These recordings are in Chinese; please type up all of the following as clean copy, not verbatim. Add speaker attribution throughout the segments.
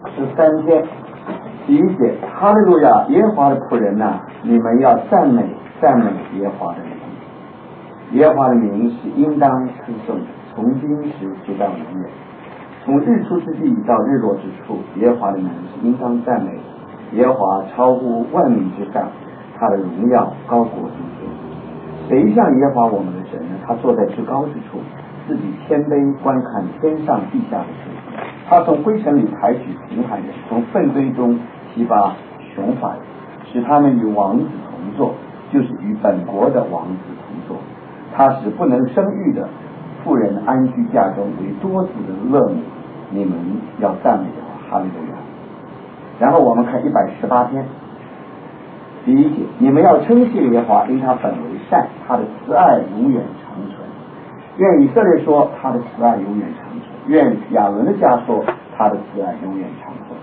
Speaker 1: 13篇第1节，哈利路亚，耶和华的仆人呐，你们要赞美耶和华的名。耶和华的名是应当称颂的，从今时直到永远。从日出之地到日落之处，耶和华的名是应当赞美的。耶和华超乎万民之上，他的荣耀高过诸天。谁像耶和华我们的神呢？他坐在至高之处，自己谦卑观看天上地下的事。他从灰尘里抬举贫寒人，从粪堆中提拔穷乏人，使他们与王子同坐，就是与本国的王子同坐。他使不能生育的妇人安居家中，为多子的乐母。你们要赞美的哈利路亚。然后我们看118篇第1节，你们要称谢耶和华，因他本为善，他的慈爱永远长存。愿以色列说，他的慈爱永远长存；愿亚伦的家说，他的慈爱永远长存。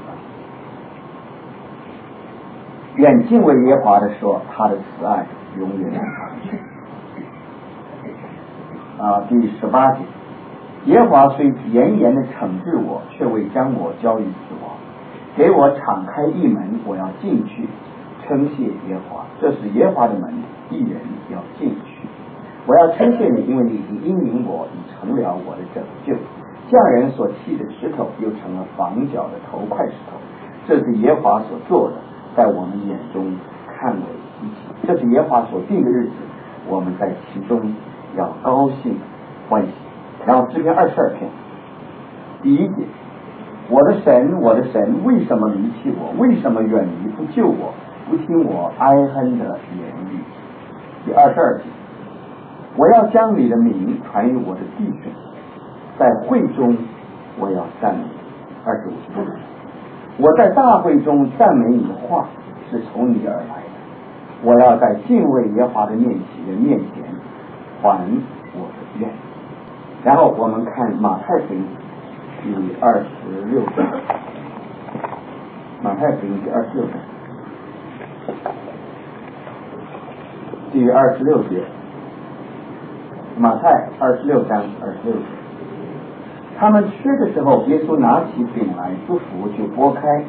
Speaker 1: 愿敬畏耶和华的说，他的慈爱永远长存。第18节，耶和华虽严严的惩治我，却未将我交于死亡，给我敞开一门，我要进去称谢耶和华。这是耶和华的门，一人要进去。我要称谢你，因为你已经应允我，已成了我的拯救。匠人所砌的石头，又成了房角的头块石头。这是耶和华所做的，在我们眼中看为极奇。这是耶和华所定的日子，我们在其中要高兴欢喜。然后诗篇22篇第1节，我的神，我的神，为什么离弃我？为什么远离不救我？不听我哀恨的言语。第22节，我要将你的名传于我的弟兄，在会中我要赞美。25节，我在大会中赞美你的话是从你而来的。我要在敬畏耶和华的人面前还我的愿。然后我们看马太福音第26章，马太福音第26章第26节，马太26章26节，他们吃的时候，耶稣拿起饼来祝福，就拨开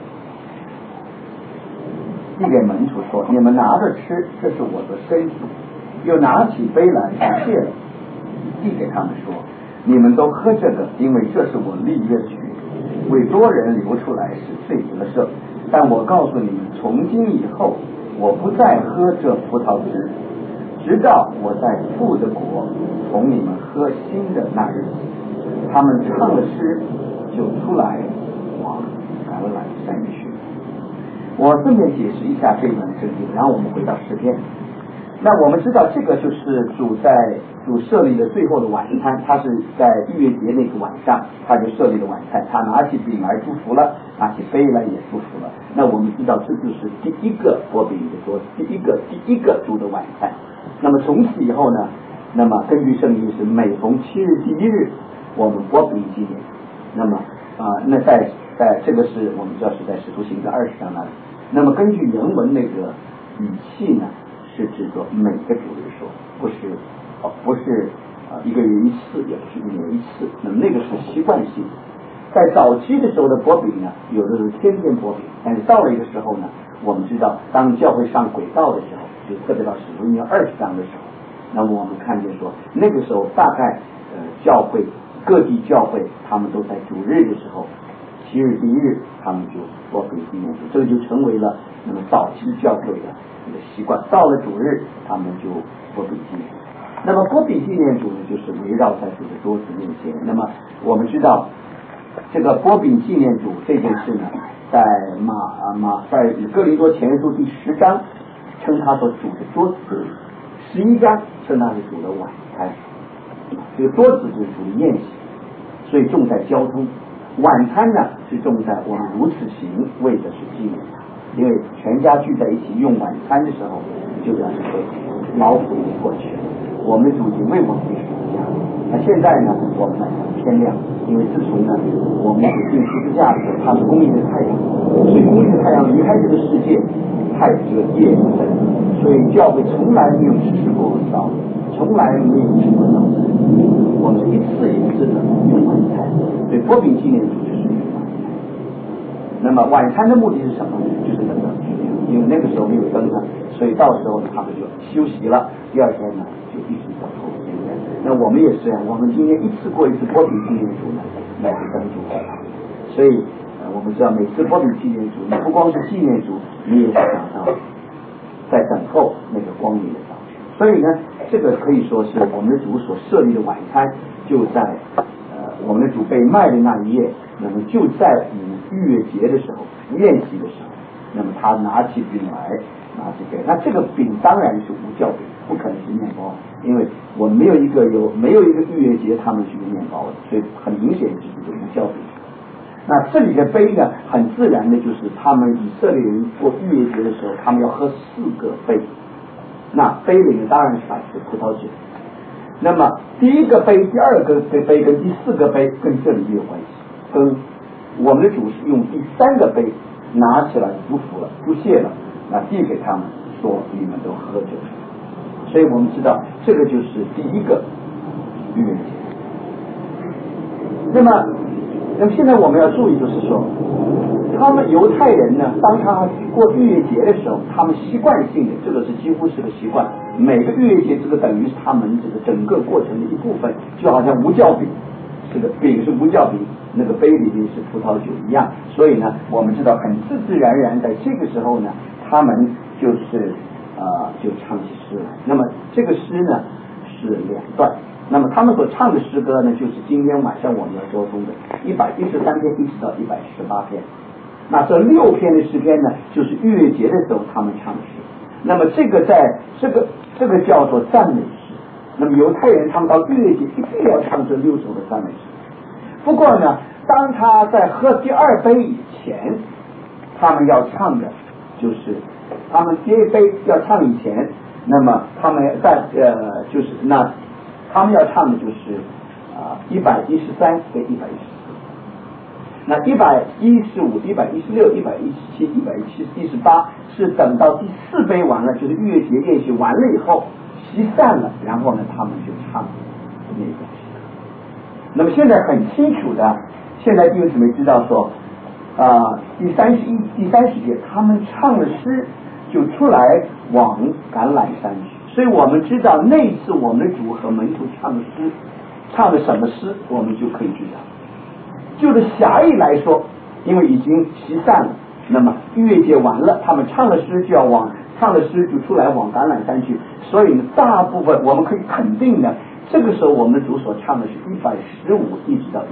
Speaker 1: 递给门徒说，你们拿着吃，这是我的身体。又拿起杯来就谢了，递给他们说，你们都喝这个，因为这是我立约的血，为多人流出来，使罪得赦。但我告诉你们，从今以后我不再喝这葡萄汁，直到我在父的国同你们喝新的那日子。他们唱了诗，就出来往橄榄山去。我顺便解释一下这段圣经，然后我们回到诗篇。那我们知道这个就是主设立的最后的晚餐，他是在逾越节那个晚上他就设立了晚餐，他拿起饼来祝福了，拿起杯来也祝福了。那我们知道这就是第一个拨饼的桌子，第一个主的晚餐。那么从此以后呢，那么根据圣经是每逢7日第1日我们拨饼纪念。那么那在这个是我们知道是在使徒行传20章那里。那么根据原文那个语气呢，是指着每个主日说，不是一个月一次，也不是1年一次。那么那个是习惯性。在早期的时候的拨饼呢，有的是天天拨饼，但是到了一个时候呢，我们知道当教会上轨道的时候，就特别到使徒行传20章的时候，那么我们看见说那个时候大概教会各地教会他们都在主日的时候7日第1日他们就拨饼纪念主，这个就成为了那么早期教会的这个习惯。到了主日他们就拨饼纪念。那么拨饼纪念主呢，就是围绕在主的桌子面前。那么我们知道这个拨饼纪念主这件事呢，在在哥林多前书第10章称它做主的桌子，11章称它是主的晚餐。这个桌子就是主的宴席，所以重在交通。晚餐呢是重在我们如此行，为的是纪念他。因为全家聚在一起用晚餐的时候，就表示说劳苦已经过去了，我们的主已经为我们立十字架。那现在呢，我们来天亮，因为自从呢我们主定十字架的时候，他是公义的太阳，所以公义的太阳离开这个世界，太这个夜深，所以教会从来没有实施过早，从来没有吃过早餐，我们是一次一次的用晚餐。所以拨饼纪念主就是用晚餐。 那么晚餐的目的是什么？就是等到天亮，因为那个时候没有灯了，所以到时候他们就休息了。第二天呢，就一直到后天。那我们也是啊，我们今天一次过一次波比纪念主呢，来等主在旁边。所以我们知道每次波比纪念主，你不光是纪念主，你也是想到在等候那个光明的早晨。所以呢，这个可以说是我们的主所设立的晚餐，就在我们的主被卖的那一夜，那么就在逾越节的时候，赴宴期的时候，那么他拿起饼来，拿起饼，那这个饼当然是无酵饼，不可能是面包，因为我们没有一个逾越节他们是用面包的，所以很明显就是这个无酵饼。那这里的杯呢，很自然的就是他们以色列人过逾越节的时候，他们要喝4个杯，那杯里面当然是摆是葡萄酒。那么第一个杯、第二个杯跟第4个杯跟这里没有关系，跟我们的主是用第3个杯拿起来祝福了、祝谢了，那递给他们说：“你们都喝酒。”所以我们知道这个就是第一个逾越节。那么现在我们要注意，就是说，他们犹太人呢，当他过逾越节的时候，他们习惯性的，这个是几乎是个习惯，每个逾越节这个等于是他们这个整个过程的一部分，就好像无酵饼，这个饼是无酵饼，那个杯里面是葡萄酒一样。所以呢，我们知道很自然在这个时候呢，他们就是就唱起诗来。那么这个诗呢是2段。那么他们所唱的诗歌呢，就是今天晚上我们要说中的113篇一直到118篇。那这6篇的诗篇呢，就是逾越节的时候他们唱的诗。那么这个在这个叫做赞美诗。那么犹太人他们到逾越节一定要唱这6首的赞美诗。不过呢，当他在喝第2杯以前，他们要唱的就是他们第1杯要唱以前，那么他们在就是那他们要唱的就是113跟114。那115、116、117、118是等到第4杯完了，就是逾越节宴席完了以后席散了，然后呢他们就唱那个诗。那么现在很清楚的，现在弟兄姊妹知道说第30节他们唱了诗就出来往橄榄山去。所以我们知道那次我们的主和门徒唱的诗，唱的什么诗，我们就可以知道。就是狭义来说，因为已经席散了，那么逾越节完了，他们唱了诗就出来往橄榄山去。所以大部分我们可以肯定的，这个时候我们的主所唱的是115一直到118。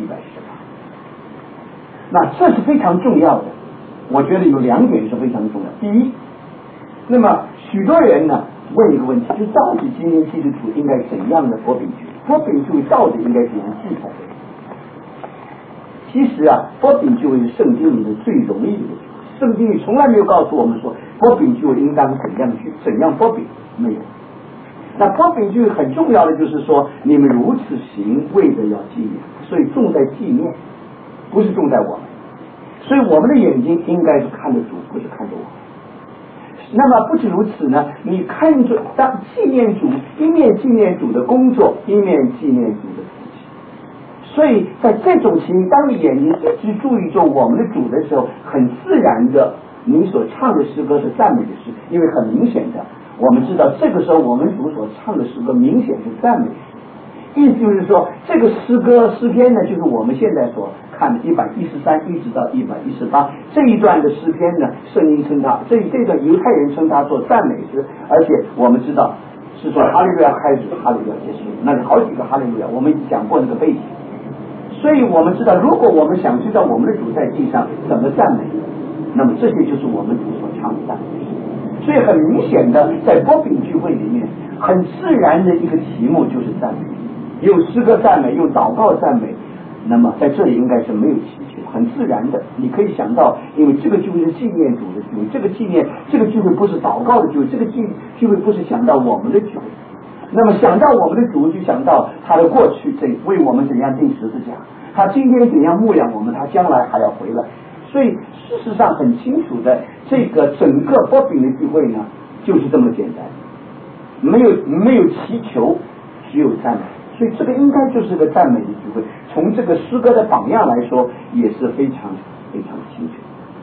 Speaker 1: 那这是非常重要的，我觉得有2点是非常重要。第一，那么许多人呢问一个问题，就到底今天基督徒应该怎样的波饼聚？波饼聚会到底应该怎样聚才对？其实波饼聚会是圣经里面最容易的聚会，圣经里从来没有告诉我们说波饼聚会应当怎样聚，怎样波饼，没有。那波饼聚会很重要的就是说，你们如此行，为的要纪念，所以重在纪念，不是重在我们。所以我们的眼睛应该是看着主，不是看着我们。那么不止如此呢，你看着当纪念主，一面纪念主的工作，一面纪念主的自己。所以在这种情形，当你眼睛一直注意着我们的主的时候，很自然的，你所唱的诗歌是赞美的诗，因为很明显的，我们知道这个时候我们主所唱的诗歌明显是赞美诗。意思就是说，这个诗篇呢，就是我们现在所看的113一直到118这一段的诗篇呢，圣经称它这段犹太人称它做赞美诗，而且我们知道是说哈利路亚开始，哈利路亚结束，那里好几个哈利路亚，我们已经讲过那个背景。所以我们知道，如果我们想知道我们的主在地上怎么赞美，那么这些就是我们主所唱的赞美诗。所以很明显的，在波饼聚会里面，很自然的一个题目就是赞美，有诗歌赞美，有祷告赞美。那么在这里应该是没有祈求，很自然的，你可以想到，因为这个聚会是纪念主的聚会，这个聚会不是祷告的聚会，这个聚会不是想到我们的聚会。那么想到我们的主，就想到他的过去为我们怎样钉十字架，他今天怎样牧养我们，他将来还要回来。所以事实上很清楚的，这个整个波饼的聚会呢，就是这么简单，没有祈求，只有赞美。所以这个应该就是个赞美的聚会，从这个诗歌的榜样来说，也是非常非常清楚。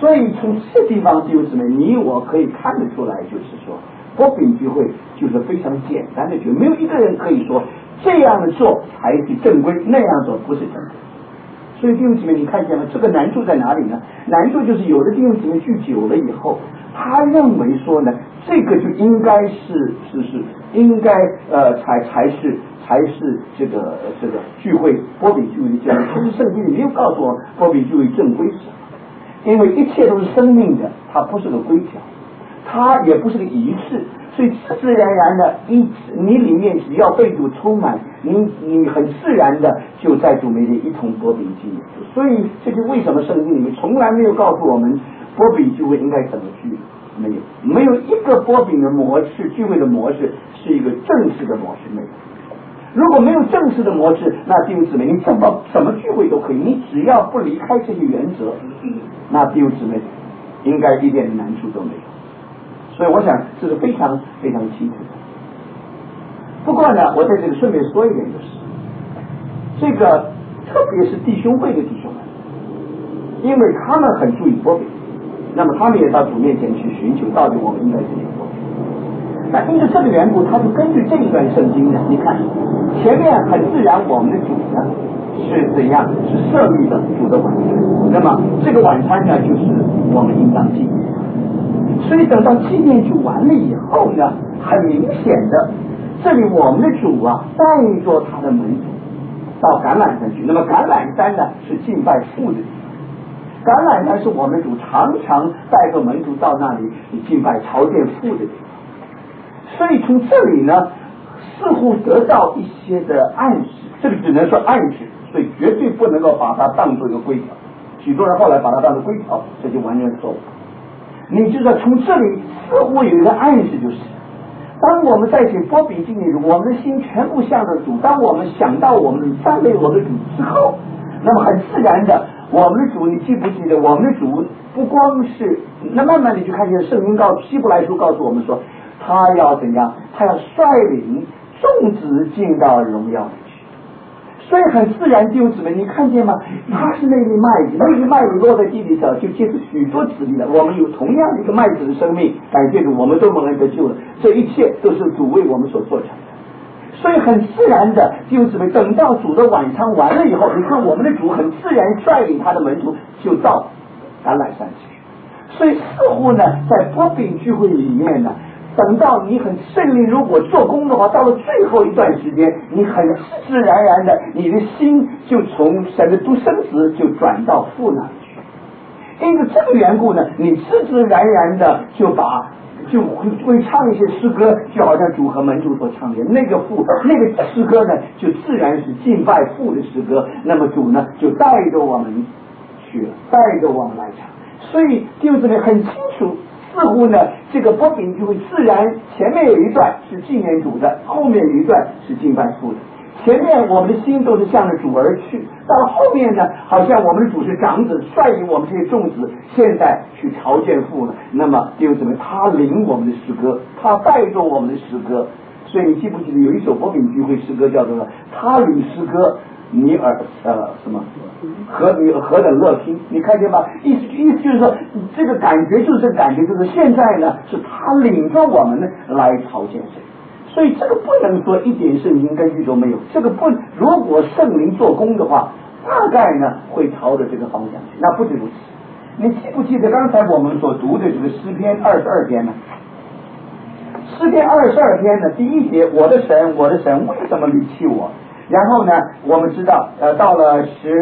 Speaker 1: 所以从这个地方弟兄姊妹，你我可以看得出来，就是说波饼聚会就是非常简单的聚会，没有一个人可以说这样做才是正规，那样做不是正规。所以弟兄姊妹，你看见了这个难处在哪里呢？难处就是有的弟兄姊妹聚久了以后，他认为说呢，这个就应该是应该才是这个聚会波比聚会的教育。其实圣经里没有告诉我波比聚会正规是什么，因为一切都是生命的，它不是个规条，它也不是个仪式，所以自自然然的你里面只要被主充满，你很自然的就在主面前一同波比聚会。所以这就为什么圣经里面从来没有告诉我们波比聚会应该怎么聚，没有一个波比的模式，聚会的模式是一个正式的模式，没有。如果没有正式的模式，那弟兄姊妹，你怎么聚会都可以，你只要不离开这些原则，那弟兄姊妹应该一点难处都没有。所以我想这是非常非常清楚的。不过呢，我在这里顺便说一点，就是这个特别是弟兄会的弟兄们，因为他们很注意波比，那么他们也到主面前去寻求到底我们应该怎么做。那因为这个缘故，他就根据这一段圣经呢，你看前面很自然我们的主呢是怎样，是设立的主的晚餐，那么这个晚餐呢就是我们应当纪念。所以等到纪念主完了以后呢，很明显的这里我们的主啊带着他的门徒到橄榄山去，那么橄榄山呢是敬拜父的地方，橄榄山是我们主常常带着门徒到那里敬拜朝见父的地方。所以从这里呢似乎得到一些的暗示，这里只能说暗示，所以绝对不能够把它当作一个规条。许多人后来把它当作规条，这就完全错误。你知道从这里似乎有一个暗示，就是当我们在写波比经里，我们的心全部向着主，当我们想到我们赞美我们的主之后，那么很自然的我们的主，你记不记得我们的主不光是，那慢慢你就看见圣经希伯来书告诉我们说，他要怎样？他要率领众子进到荣耀里去。所以很自然，弟兄姊妹，你看见吗？他是那粒麦子，那粒麦子落在地里头，就结出许多子粒了。我们有同样的一个麦子的生命，感谢主，我们都蒙恩得救了。这一切都是主为我们所做成的。所以很自然的，弟兄姊妹，等到主的晚餐完了以后，你看我们的主很自然率领他的门徒就到橄榄山去。所以似乎呢，在波饼聚会里面呢，等到你很顺利，如果做工的话，到了最后一段时间，你很自自然然的，你的心就从神的独生子就转到父那里去。因为这个缘故呢，你自自然然的就会唱一些诗歌，就好像主和门徒所唱的那个诗歌呢，就自然是敬拜父的诗歌。那么主呢，就带着我们去了，带着我们来唱。所以弟兄姊妹很清楚。似乎呢，这个波饼就会自然，前面有一段是纪念主的，后面有一段是敬拜父的。前面我们的心都是向着主而去，到了后面呢，好像我们的主是长子，率领我们这些众子，现在去朝见父了。那么弟兄姊妹，他领我们的诗歌，他带着我们的诗歌。所以你记不记得有一首波饼聚会诗歌叫做《他领诗歌》？你什么何等乐听，你看见吧？意思就是说，这个感觉就是这个感觉，就是现在呢是他领着我们呢来朝见谁。所以这个不能说一点圣经根据都没有，这个不，如果圣灵做工的话，大概呢会朝着这个方向去。那不止如此，你记不记得刚才我们所读的这个诗篇22篇呢？诗篇22篇呢，第一节，我的神，我的神，为什么离弃我？然后呢，我们知道，到了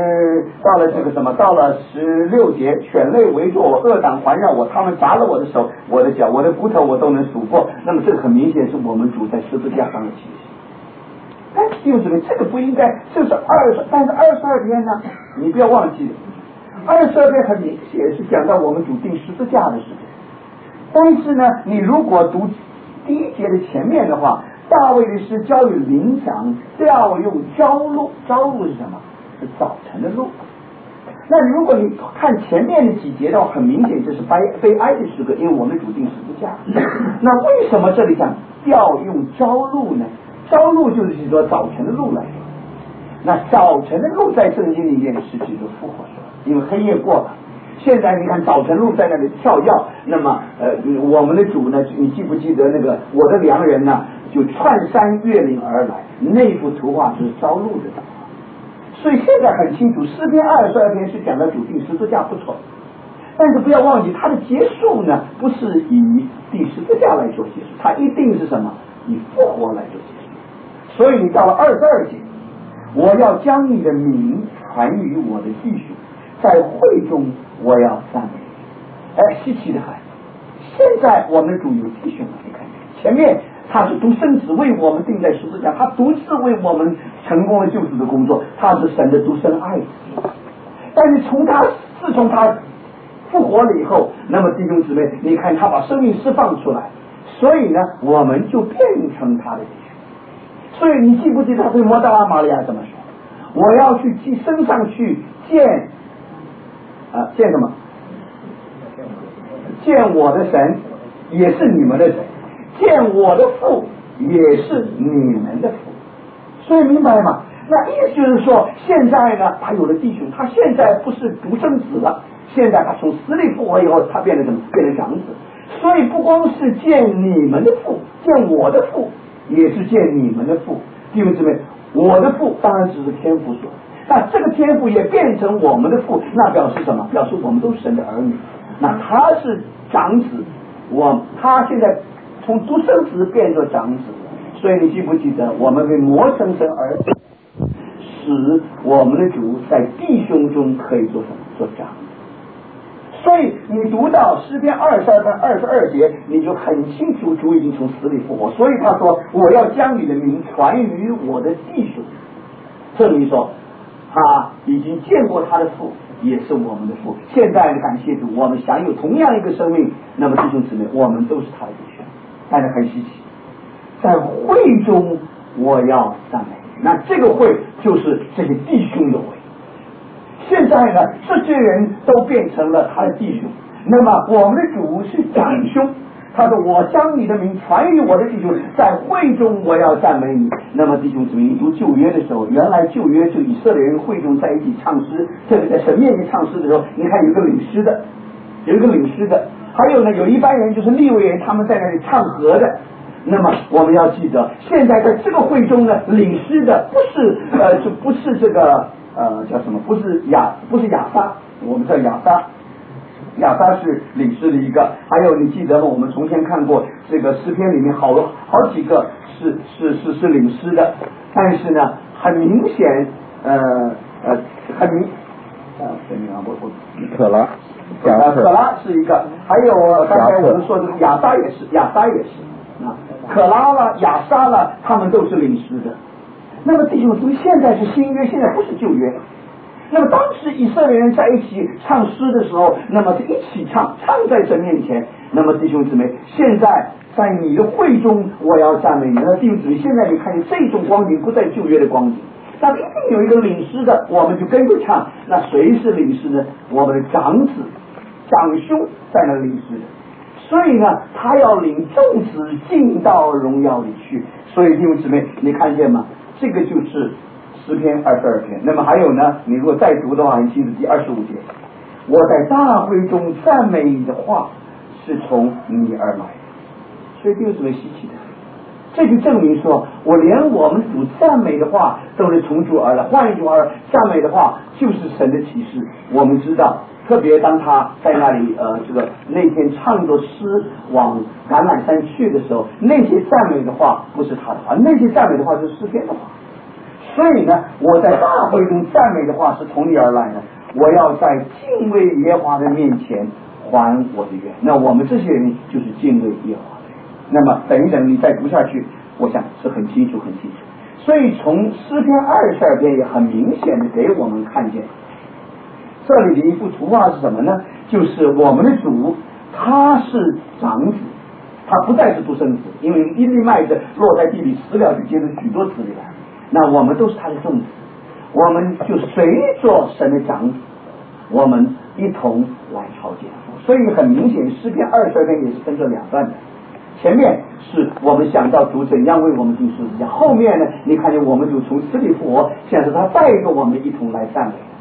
Speaker 1: 16节，犬类围住我，恶党环绕我，他们砸了我的手，我的脚，我的骨头，我都能数破。那么这个很明显是我们主在十字架上的启示。但是弟兄姊妹，这个不应该，这是但是22篇呢，你不要忘记，22篇很明显是讲到我们主定十字架的事情。但是呢，你如果读第一节的前面的话，大卫的诗交与灵长，调用朝露，朝露是什么？是早晨的露。那如果你看前面的几节的话，很明显这是悲哀的诗歌，因为我们主定十字架。那为什么这里讲调用朝露呢？朝露就是说早晨的露来说。那早晨的露在圣经里面是指着复活说，因为黑夜过了，
Speaker 2: 现在你看早晨路在那里跳跃，那么我们的主呢，你记不记得那个我的良人呢，就穿山越岭而来，那幅图画就是朝露的图画。所以现在很清楚，诗篇22篇是讲到主定十字架不错，但是不要忘记它的结束呢，不是以第十字架来做结束，它一定是什么？以复活来做结束。所以你到了22节，我要将你的名传于我的弟兄，在会中我要赞美你。稀奇的很，现在我们主有弟兄了，你看前面他是独生子为我们钉在十字架，他独自为我们成功了救赎的工作，他是神的独生爱子。但是自从他复活了以后，那么弟兄姊妹，你看他把生命释放出来，所以呢，我们就变成他的弟兄。所以你记不记得他对摩大拉玛利亚怎么说？我要去升上去见什么？见我的神，也是你们的神；见我的父，也是你们的父。所以明白吗？那意思就是说，现在呢，他有了弟兄，他现在不是独生子了，现在他从死里复活以后，他变成什么？变成长子。所以不光是见你们的父，见我的父，也是见你们的父。弟兄姊妹，我的父当然只是天父所，那这个天父也变成我们的父，那表示什么？表示我们都是神的儿女。那他是长子，他现在从独生子变作长子，所以你记不记得我们被磨成神儿子，使我们的主在弟兄中可以做什么？做长子。所以你读到诗篇22篇22节，你就很清楚主已经从死里复活。所以他说我要将你的名传于我的弟兄，证明说他已经见过他的父，也是我们的父。现在感谢主，我们享有同样一个生命，那么弟兄姊妹，我们都是他的弟兄。但是很稀奇，在会中我要赞美你，那这个会就是这些弟兄的会。现在呢，这些人都变成了他的弟兄。那么我们的主是长兄，他说我将你的名传于我的弟兄，在会中我要赞美你。那么弟兄姊妹，你读旧约的时候，原来旧约就以色列人会中在一起唱诗，这里在神面前唱诗的时候，你看有一个领诗的，还有呢有一般人就是利未人，他们在那里唱和的。那么我们要记得，现在在这个会中呢，领诗的不是这个叫什么？不是亚撒，我们叫亚撒是领诗的一个。还有你记得吗？我们从前看过这个诗篇里面好几个是领诗的，但是呢，很明显
Speaker 1: 可拉是一个，还有刚才我们说的亚撒也是可拉了亚撒了，他们都是领诗的。那么弟兄姊妹，现在是新约，现在不是旧约。那么当时以色列人在一起唱诗的时候，那么是一起唱在神面前。那么弟兄姊妹，现在在你的会中我要赞美你。那弟兄姊妹，现在你看见这种光景不在旧约的光景，那一定有一个领诗的，我们就跟着唱。那谁是领诗呢？我们的长兄在那领诗的。所以呢，他要领众子进到荣耀里去。所以弟兄姊妹，你看见吗？这个就是诗篇22篇。那么还有呢，你如果再读的话，你记得第25节，我在大会中赞美你的话是从你而来的。所以弟兄姊妹，稀奇的，这就证明说，我们主赞美的话都是从主而来。换一句话，赞美的话就是神的启示。我们知道，特别当他在那里那天唱着诗往橄榄山去的时候，那些赞美的话不是他的话，那些赞美的话是诗篇的话。所以呢，我在大会中赞美的话是从你而来的。我要在敬畏耶和华的面前还我的愿。那我们这些人就是敬畏耶和华的人。那么等一等，你再读下去，我想是很清楚。所以从诗篇22篇也很明显的给我们看见，这里的一幅图画是什么呢？就是我们的主，他是长子，他不再是独生子，因为一粒麦子落在地里死了，就结出许多子粒来。那我们都是他的种子，我们就随着神的长子，我们一同来朝见父。所以很明显，诗篇22篇也是分成两段的。前面是我们想到主怎样为我们钉十字架，后面呢，你看见我们主从死里复活，现在是他带着我们一同来赞美。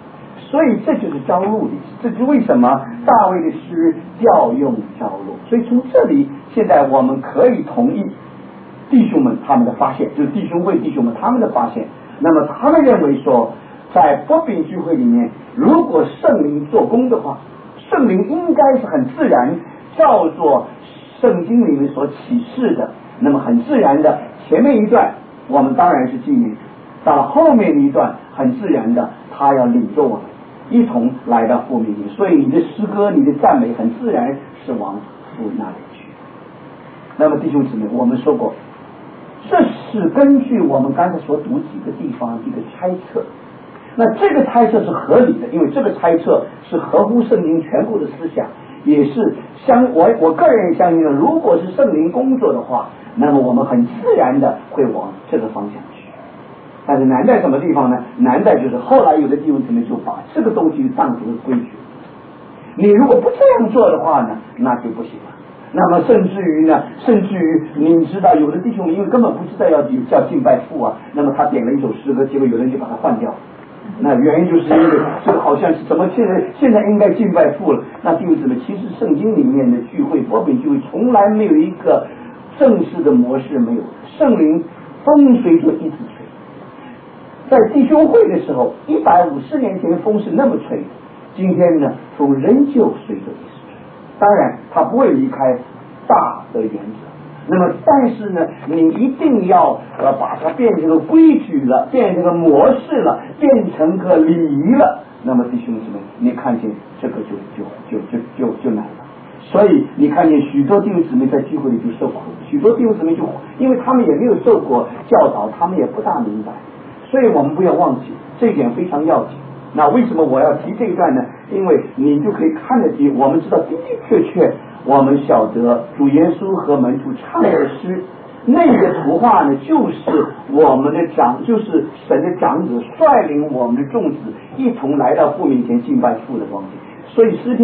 Speaker 2: 所以这就是朝露的意思，这就是为什么大卫的诗调用朝露。所以从这里，现在我们可以同意弟兄们他们的发现，就是弟兄会弟兄们他们的发现。那么他们认为说，在波饼聚会里面，如果圣灵做工的话，圣灵应该是很自然照做圣经里面所启示的，那么很自然的前面一段我们当然是纪念，到了后面一段很自然的他要领着我们一同来到父面前，所以你的诗歌你的赞美很自然是往父那里去。那么弟兄姊妹，我们说过，这是根据我们刚才所读几个地方一个猜测，那这个猜测是合理的，因为这个猜测是合乎圣经全部的思想，也是我个人相信的，如果是圣灵工作的话，那么我们很自然的会往这个方向去。但是难在什么地方呢？难在就是后来有的弟兄姊妹就把这个东西当成了规矩，你如果不这样做的话呢，那就不行了。那么甚至于你知道有的弟兄因为根本不知道要叫敬拜父啊，那么他点了一首诗歌，结果有人就把它换掉，那原因就是因为这个好像是怎么现在应该敬拜父了。那弟兄姊妹，其实圣经里面的聚会波饼聚会从来没有一个正式的模式，没有，圣灵风随着一直吹。在弟兄会的时候150年前的风是那么吹，今天呢风仍旧随着一直吹，当然它不会离开大的原则，那么但是呢你一定要把它变成个规矩了，变成个模式了，变成个礼仪了，那么弟兄姊妹你看见这个就难了。所以你看见许多弟兄姊妹在聚会里就受苦，许多弟兄姊妹就因为他们也没有受过教导，他们也不大明白，所以我们不要忘记这一点非常要紧。那为什么我要提这一段呢？因为你就可以看得起，我们知道的的确我们晓得主耶稣和门徒唱的诗，那个图画呢就是我们的就是神的长子率领我们的众子一同来到父面前敬拜父的光景。所以诗篇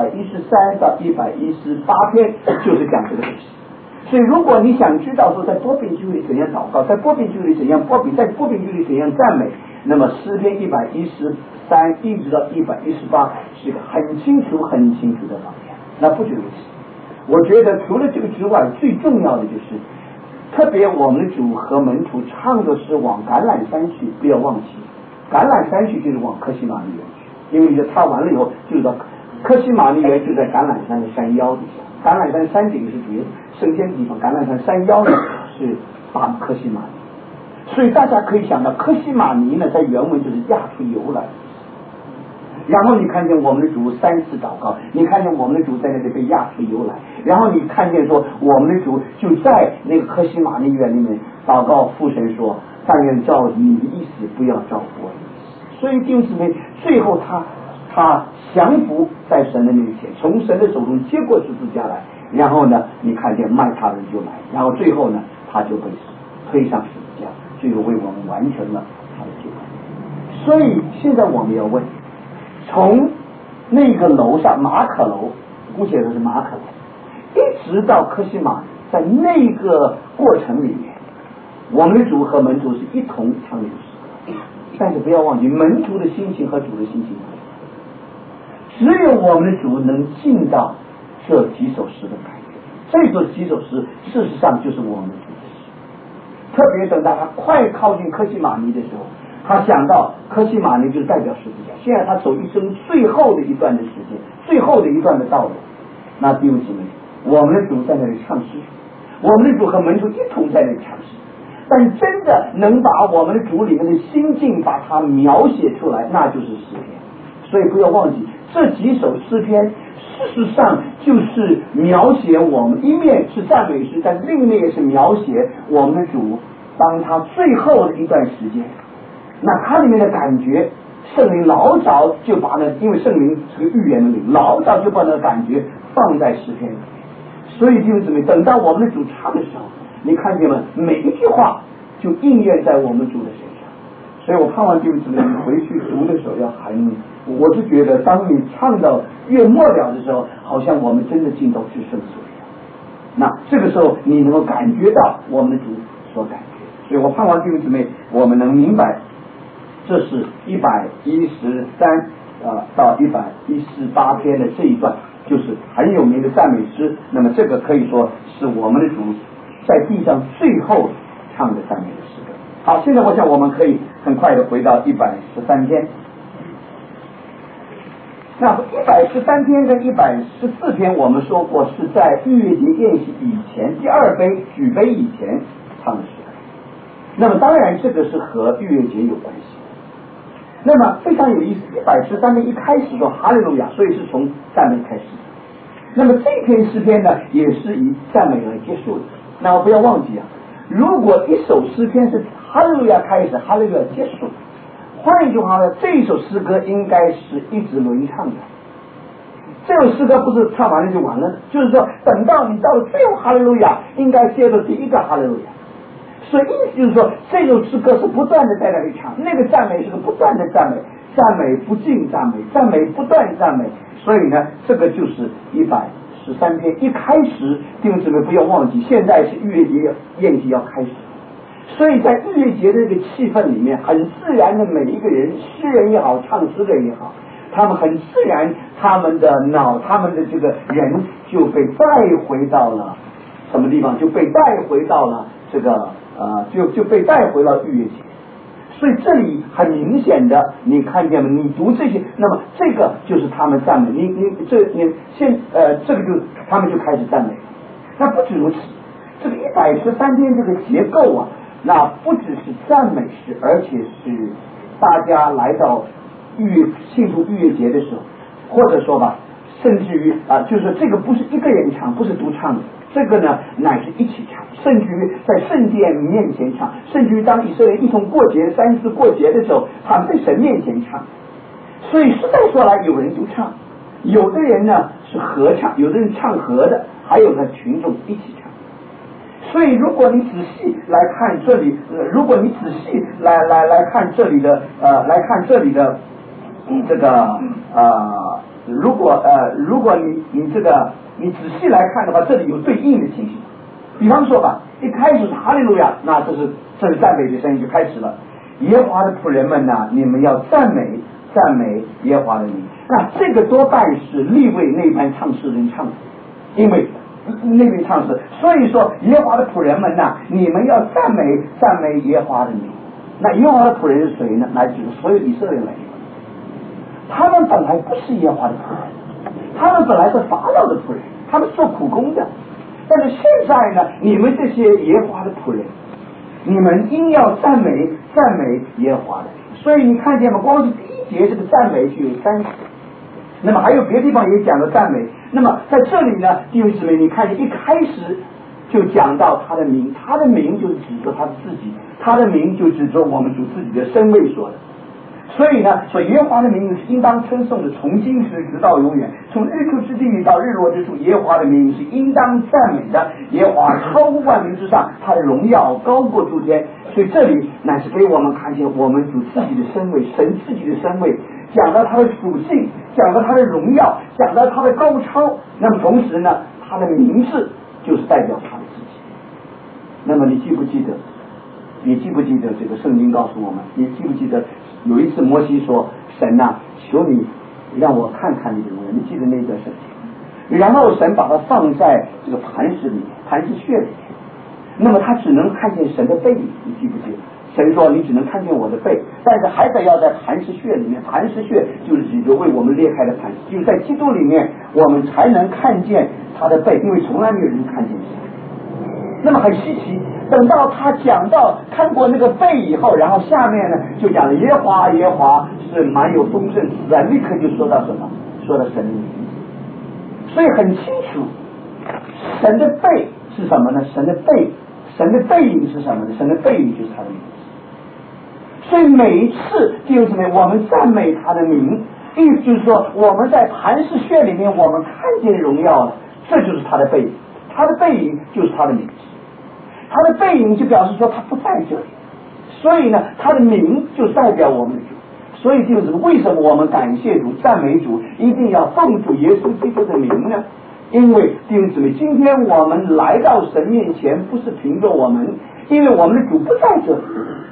Speaker 2: 113到118篇就是讲这个东西。所以如果你想知道说在波饼聚会里怎样祷告，在波饼聚会里怎样在波饼聚会里怎样赞美，那么诗篇113一直到118是一个很清楚的方向。那不止如此，我觉得除了这个之外，最重要的就是特别我们的主和门徒唱的是往橄榄山去，不要忘记橄榄山去就是往科西玛尼园去，因为你唱完了以后就到科西玛尼园，就在橄榄山的山腰底下，橄榄山山顶是主要升天的地方，橄榄山山腰呢是大科西玛尼，所以大家可以想到科西玛尼呢在原文就是亚出油来。然后你看见我们的主3次祷告，你看见我们的主在那里被压出油来，然后你看见说我们的主就在那个科西玛尼园里面祷告父神说，但愿照你的意思，不要照我的意思。所以弟兄姊妹，最后他降服在神的面前，从神的手中接过十字架来，然后呢你看见卖他人就来，然后最后呢他就被推上十字架，最后为我们完成了他的救恩。所以现在我们要问，从那个楼上马可楼，姑且说是马可楼，一直到科西玛，在那个过程里面，我们的主和门徒是一同唱这诗歌，但是不要忘记门徒的心情和主的心情，只有我们的主能进到这几首诗的感觉，这几首诗事实上就是我们的主的诗。特别等到他快靠近科西玛尼的时候，他想到科西玛尼就是代表十字架，现在他走一生最后的一段的时间，最后的一段的道路。那弟兄姊妹，我们的主在那里唱诗，我们的主和门徒一同在那里唱诗，但真的能把我们的主里面的心境把它描写出来，那就是诗篇。所以不要忘记这几首诗篇事实上就是描写我们，一面是赞美诗，但另一面也是描写我们的主当他最后的一段时间，那它里面的感觉，圣灵老早就把那，因为圣灵是个预言的灵，老早就把那个感觉放在诗篇里面。所以弟兄姊妹，等到我们的主唱的时候，你看见了每一句话就应验在我们主的身上。所以我盼望弟兄姊妹你回去读的时候要很，我是觉得当你唱到越末了的时候，好像我们真的进到至圣所一样。那这个时候你能够感觉到我们的主所感觉。所以我盼望弟兄姊妹我们能明白，这是113 到118篇的这一段，就是很有名的赞美诗。那么这个可以说是我们的主在地上最后唱的赞美的诗歌。好，现在我想我们可以很快的回到113篇。那113篇跟114篇我们说过是在逾越节宴席以前，第二杯举杯以前唱的诗歌。那么当然这个是和逾越节有关系。那么非常有意思，113篇一开始说哈利路亚，所以是从赞美开始。那么这篇诗篇呢，也是以赞美而结束的。那我不要忘记啊，如果一首诗篇是哈利路亚开始，哈利路亚结束，换一句话呢，这一首诗歌应该是一直轮唱的。这首诗歌不是唱完了就完了，就是说等到你到了最后哈利路亚，应该接着第一个哈利路亚。所以意思就是说，这首诗歌是不断的在那里唱，那个赞美是个不断的赞美，赞美不尽赞美，赞美不断赞美。所以呢，这个就是113篇一开始，弟兄姊妹不要忘记，现在是逾越节宴席要开始。所以在逾越节的这个气氛里面，很自然的每一个人，诗人也好，唱诗的人也好，他们很自然，他们的脑，他们的这个人就被带回到了什么地方？就被带回到了这个就被带回了逾越节。所以这里很明显的，你看见了，你读这些，那么这个就是他们赞美这个就他们就开始赞美。那不止如此，这个113篇这个结构啊，那不只是赞美诗，而且是大家来到庆祝逾越节的时候，或者说吧，甚至于就是这个不是一个人唱，不是独唱的，这个呢乃是一起唱，甚至于在圣殿面前唱，甚至于当以色列一同过节3次过节的时候，他们在神面前唱。所以实在说来，有人独唱，有的人呢是合唱，有的人唱和的，还有呢群众一起唱。所以如果你仔细来看这里，如果你仔细来看这里的这个如果你仔细来看的话，这里有对应的情形。比方说吧，一开始是哈利路亚，那这是赞美的声音就开始了。耶和华的仆人们呐，你们要赞美耶和华的名。那这个多半是利未那班唱诗人唱的，因为那边唱诗，所以说耶和华的仆人们呐，你们要赞美耶和华的名。那耶和华的仆人是谁呢？来指所有以色列人，他们本来不是耶和华的仆人，他们本来是法老的仆人，他们做苦工的。但是现在呢，你们这些耶和华的仆人，你们应要赞美耶和华的。所以你看见吗？光是第一节这个赞美就有30，那么还有别的地方也讲了赞美。那么在这里呢，弟兄姊妹，你看见一开始就讲到他的名，他的名就是指着他自己，他的名就指着我们主自己的身位说的。所以呢，说耶和华的名是应当称颂的，从今时直到永远，从日出之地到日落之处，耶和华的名是应当赞美的。耶和华超乎万民之上，他的荣耀高过诸天。所以这里乃是给我们看见我们主自己的身位，神自己的身位，讲到他的属性，讲到他的荣耀，讲到他的高超。那么同时呢，他的名字就是代表他的自己。那么你记不记得这个圣经告诉我们？你记不记得有一次摩西说，神啊，求你让我看看你的荣耀。你记得那段圣经？然后神把它放在这个磐石里面，磐石穴里面。那么他只能看见神的背影，你记不记得？神说你只能看见我的背，但是还得要在磐石穴里面。磐石穴就是指着为我们裂开的磐石，就是在基督里面我们才能看见他的背，因为从来没有人看见神。那么很稀奇，等到他讲到看过那个背以后，然后下面呢就讲了耶和华是蛮有丰盛慈爱，立刻就说到什么？说到神的名字。所以很清楚，神的背是什么呢？神的背影是什么呢？神的背影就是他的名字。所以每一次弟兄姊妹，我们赞美他的名，意思就是说我们在磐石穴里面我们看见荣耀了，这就是他的背影，他的背影就是他的名字。他的背影就表示说他不在这里，所以呢他的名就代表我们的主。所以就是为什么我们感谢主赞美主一定要奉主耶稣基督的名呢？因为弟兄姊妹，今天我们来到神面前不是凭着我们，因为我们的主不在这里，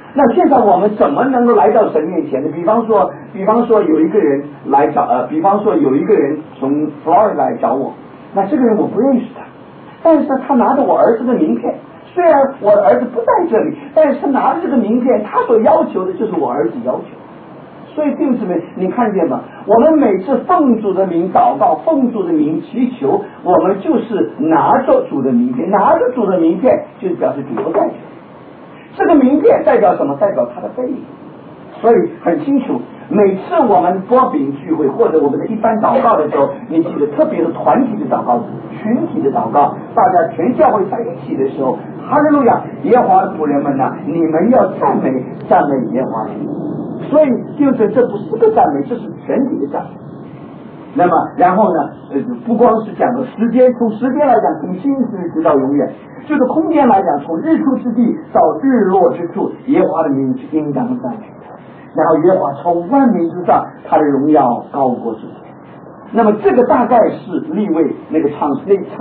Speaker 2: 那现在我们怎么能够来到神面前呢？比方说有一个人来找比方说有一个人从 Florida 来找我，那这个人我不认识他，但是他拿着我儿子的名片，虽然我的儿子不在这里，但是他拿着这个名片，他所要求的就是我儿子要求。所以弟兄姊妹，你看见吗？我们每次奉主的名祷告，奉主的名祈求，我们就是拿着主的名片，拿着主的名片，就是表示主不在这里。这个名片代表什么？代表他的背影。所以很清楚，每次我们波饼聚会或者我们的一般祷告的时候，你记得，特别是团体的祷告、群体的祷告，大家全教会在一起的时候，哈利路亚，耶和华的仆人们呐，你们要赞美耶和华。所以就是这不是个赞美，这是全体的赞美。那么然后呢，不光是讲个时间，从时间来讲，从今时直到永远，就是空间来讲，从日出之地到日落之处，耶和华的名是应当赞美的。然后耶和华超万民之上，他的荣耀高过诸天。那么这个大概是利未那个唱诗的一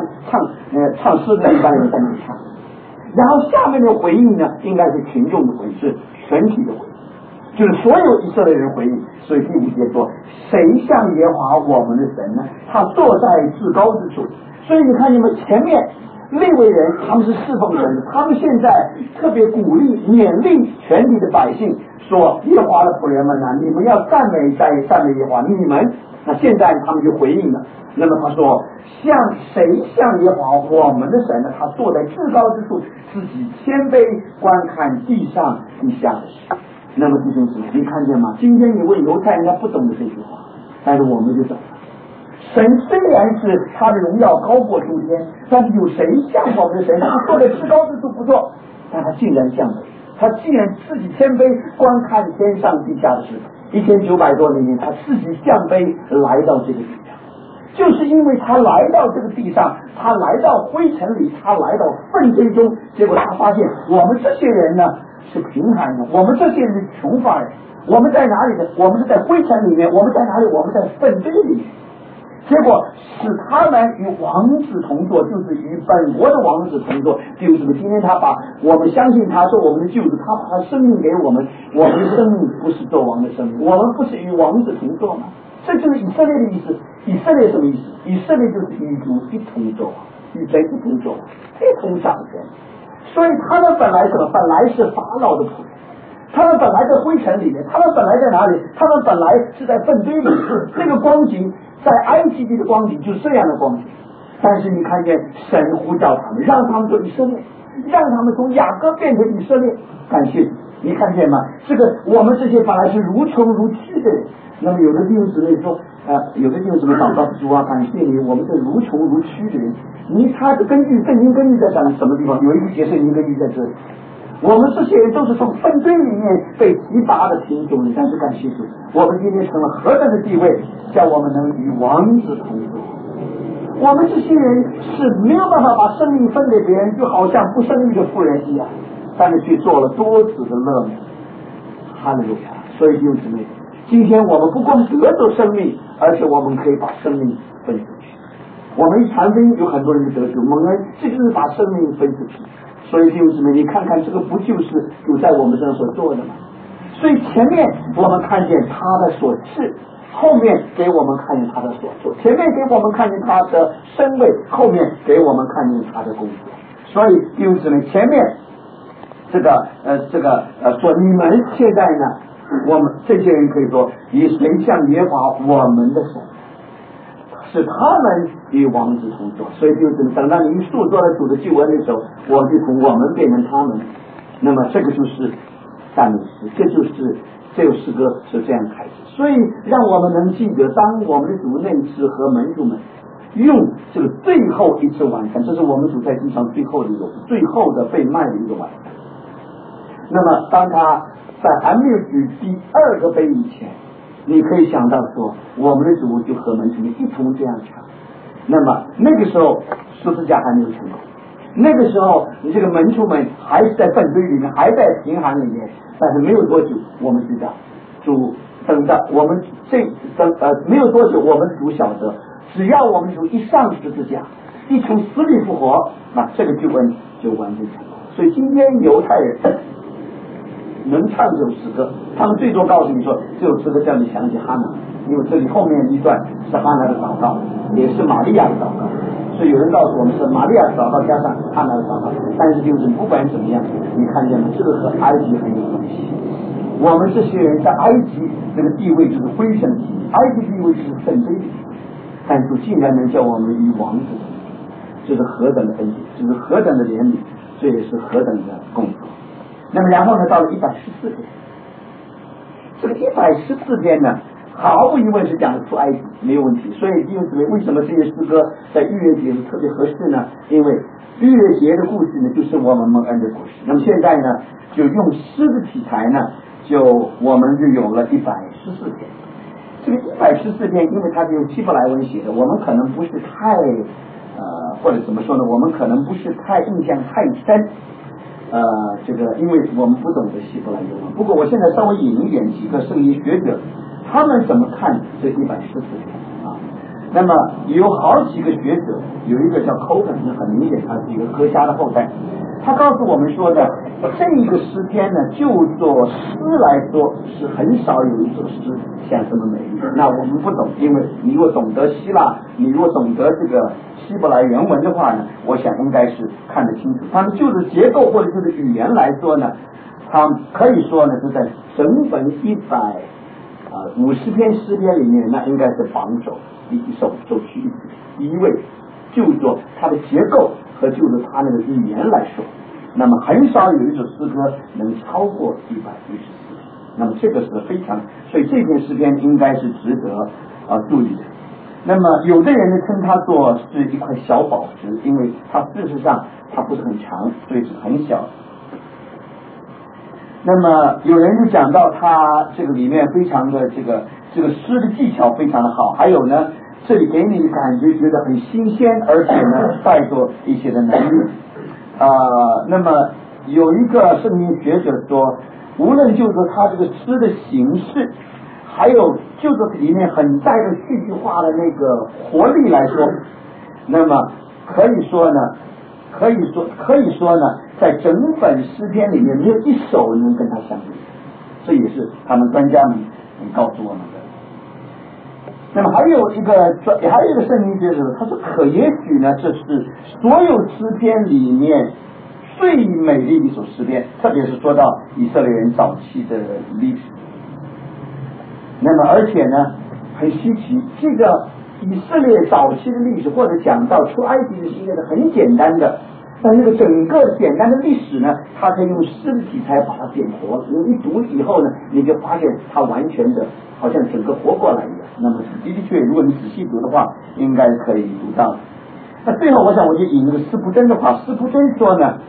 Speaker 2: 般人在那里唱。然后下面的回应呢，应该是群众的回应，是全体的回应，就是所有以色列人回应。所以第5节说，谁像耶和华我们的神呢？他坐在至高之处。所以你看，你们前面利未人他们是侍奉神的，他们现在特别鼓励勉励全体的百姓说，耶和华的仆人们啊，你们要赞美耶和华，你们。那现在他们就回应了，那么他说，谁像耶和华我们的神呢？他坐在至高之处，自己谦卑观看地上地下的事。那么弟兄姊妹，你看见吗？今天你问犹太人，他不懂得这句话，但是我们就懂了。神虽然是他的荣耀高过诸天，但是有谁像我们的神？他坐在至高之处不坐，但他竟然像美，他竟然自己谦卑观看天上地下的事。1900多年前，他自己降卑来到这个地上，就是因为他来到这个地上，他来到灰尘里，他来到粪堆中，结果他发现我们这些人呢是贫寒的，我们这些人是穷乏人，我们在哪里呢？我们是在灰尘里面，我们在哪里？我们在粪堆里面。结果使他们与王子同坐，就是与本国的王子同坐。就是今天他把我们相信他做我们的救主，他把他生命给我们，我们的生命不是做王的生命，我们不是与王子同坐吗？这就是以色列的意思。以色列什么意思？以色列就是与主一同坐，与谁一同坐？一同掌权。所以他们本来什么？本来是法老的仆人，他们本来在灰尘里面，他们本来在哪里？他们本来是在粪堆里。这个光景在埃及地的光景就是这样的光景。但是你看见神呼召他们，让他们做以色列，让他们从雅各变成以色列。感谢你看见吗？这个我们这些本来是如穷如虚的人，那么有的弟兄姊妹说有的弟兄姊妹祷告主啊，感谢你，我们是如穷如虚的人。他的根据圣经根据在什么地方？有一个节圣经根据在这里。我们这些人都是从粪堆里面被提拔的贫穷人，但是感谢主，我们今天成了何等的地位，叫我们能与王子同坐。我们这些人是没有办法把生命分给别人，就好像不生育的妇人一样，但是去做了多子的乐母。哈利路亚！所以弟兄姊妹，今天我们不光得着生命，而且我们可以把生命分出去。我们一传福音，有很多人得救，我们这就是把生命分出去。所以弟兄姊妹，你看看这个不就是主在我们身上所做的吗？所以前面我们看见他的所赐，后面给我们看见他的所做，前面给我们看见他的身位，后面给我们看见他的工作。所以弟兄姊妹，前面说你们现在呢，我们这些人可以说以谁像耶和华我们的神，是他们与王子同坐。所以就是等到你诉说了主的救恩的时候，我就从我们变成他们。那么这个就是赞美诗，这首诗歌是这样开始。所以让我们能记得，当我们的主内侍和门徒们用这个最后一次晚餐，这是我们主在地上最后的被卖的一个晚餐。那么当他在还没有举第2个杯以前，你可以想到说，我们的主就和门徒们一同这样唱。那么那个时候十字架还没有成功，那个时候你这个门徒们还是在粪堆里面，还在贫寒里面，但是没有多久，我们知道主等着我们没有多久，我们主晓得，只要我们主一上十字架，一从死里复活，那这个救恩就完全成功。所以今天犹太人能唱这首诗歌，他们最多告诉你说这首诗歌叫你想起哈拿，因为这里后面一段是哈拿的祷告，也是玛利亚的祷告，所以有人告诉我们是玛利亚的祷告加上哈拿的祷告。但是就是不管怎么样，你看见吗？这个和埃及很有关系。我们这些人在埃及这个地位就是灰尘的地位，埃及地位是很卑微的，但是竟然能叫我们与王子同住，这是何等的恩典，这是何等的怜悯，这也是何等的功德。那么然后呢，到了114篇，这个114篇呢，毫无疑问是讲的出埃及，没有问题。所以弟兄姊妹，为什么这些诗歌在逾越节是特别合适呢？因为逾越节的故事呢，就是我们蒙恩的故事。那么现在呢，就用诗的题材呢，我们就有了114篇。这个114篇，因为它是用希伯来文写的，我们可能不是太或者怎么说呢？我们可能不是太印象太深。这个因为我们不懂得希伯来文。不过我现在稍微引一点几个圣经学者，他们怎么看这114篇啊？那么有好几个学者，有一个叫寇本，很明显他是一个歌侠的后代，他告诉我们说的，这一个诗篇呢，就做诗来说是很少有一首诗像这么美丽。那我们不懂，因为你如果懂得希腊，你如果懂得这个希伯来原文的话呢，我想应该是看得清楚。他们就是结构或者就是语言来说呢，他可以说呢是在整本150篇诗篇里面，那应该是榜首首屈一指。第一位就做它的结构和就是它那个语言来说，那么很少有一首诗歌能超过114篇。那么这个是非常，所以这篇诗篇应该是值得注意的。那么有的人呢称它做是一块小宝石，因为它事实上它不是很长，所以是很小。那么有人就讲到它这个里面非常的这个诗的技巧非常的好，还有呢这里给你的感觉觉得很新鲜，而且呢带着一些的能力。那么有一个圣经学者说，无论就是说他这个诗的形式，还有就是里面很带着戏剧化的那个活力来说，那么可以说呢，在整本诗篇里面没有一首能跟他相比，这也是他们专家们告诉我们的。那么还有一个圣经学者，他说也许呢，这是所有诗篇里面最美丽的一首诗篇，特别是说到以色列人早期的历史。那么而且呢，很稀奇，这个以色列早期的历史，或者讲到出埃及的系列的很简单的，但那个整个简单的历史呢，它可以用诗的题材把它点活了。你一读以后呢，你就发现它完全的好像整个活过来一样。那么的确，如果你仔细读的话，应该可以读到。那最后我想我就引那个司布真的话，司布真说呢，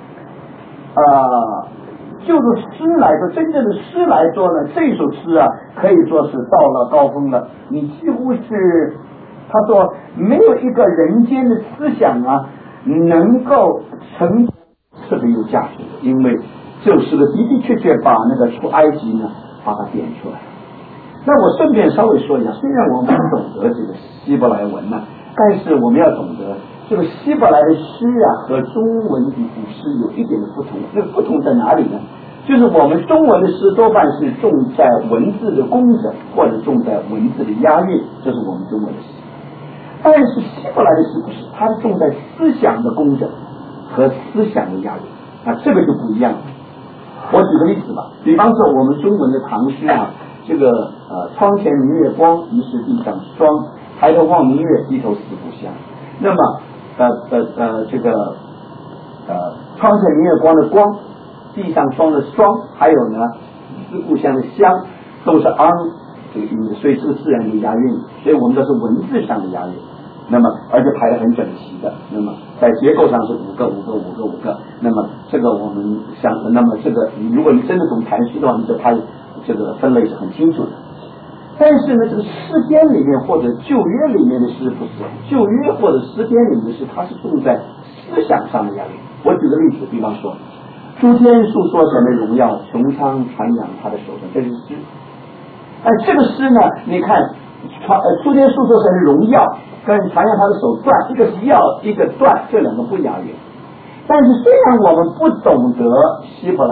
Speaker 2: 就是诗来说，真正的诗来说呢，这首诗啊，可以说是到了高峰了。你几乎是，他说没有一个人间的思想啊，能够成特别有价值，因为这首诗的的确把那个出埃及呢，把它点出来。那我顺便稍微说一下，虽然我们不懂得这个希伯来文呢，但是我们要懂得这个希伯来的诗啊和中文的古诗有一点的不同。这个不同在哪里呢？就是我们中文的诗多半是重在文字的工整，或者重在文字的押韵，这是我们中文的诗。但是希伯来的诗不是，它是重在思想的工整和思想的押韵，这个就不一样了。我举个例子吧，比方说我们中文的唐诗啊，这个窗前明月光，疑是地上霜，抬头望明月，低头思故乡。那么这个窗前明月光的光，地上霜的霜，还有呢思故乡的乡，都是这个音的，所以这个自然就押韵，所以我们这是文字上的押韵。那么而且排得很整齐的，那么在结构上是5个。那么这个我们想，那么这个如果你真的懂谈诗的话，你就它这个分类是很清楚的。但是呢，这个诗篇里面或者旧约里面的诗不是，旧约或者诗篇里面的诗，它是重在思想上的押韵。我举个例子，比方说，诸天述说神的荣耀，穹苍传扬他的手段，这是诗。这个诗呢，你看诸天述说神的荣耀跟传扬他的手段，一个是要，一个断，这两个不押韵。但是虽然我们不懂得希伯来文，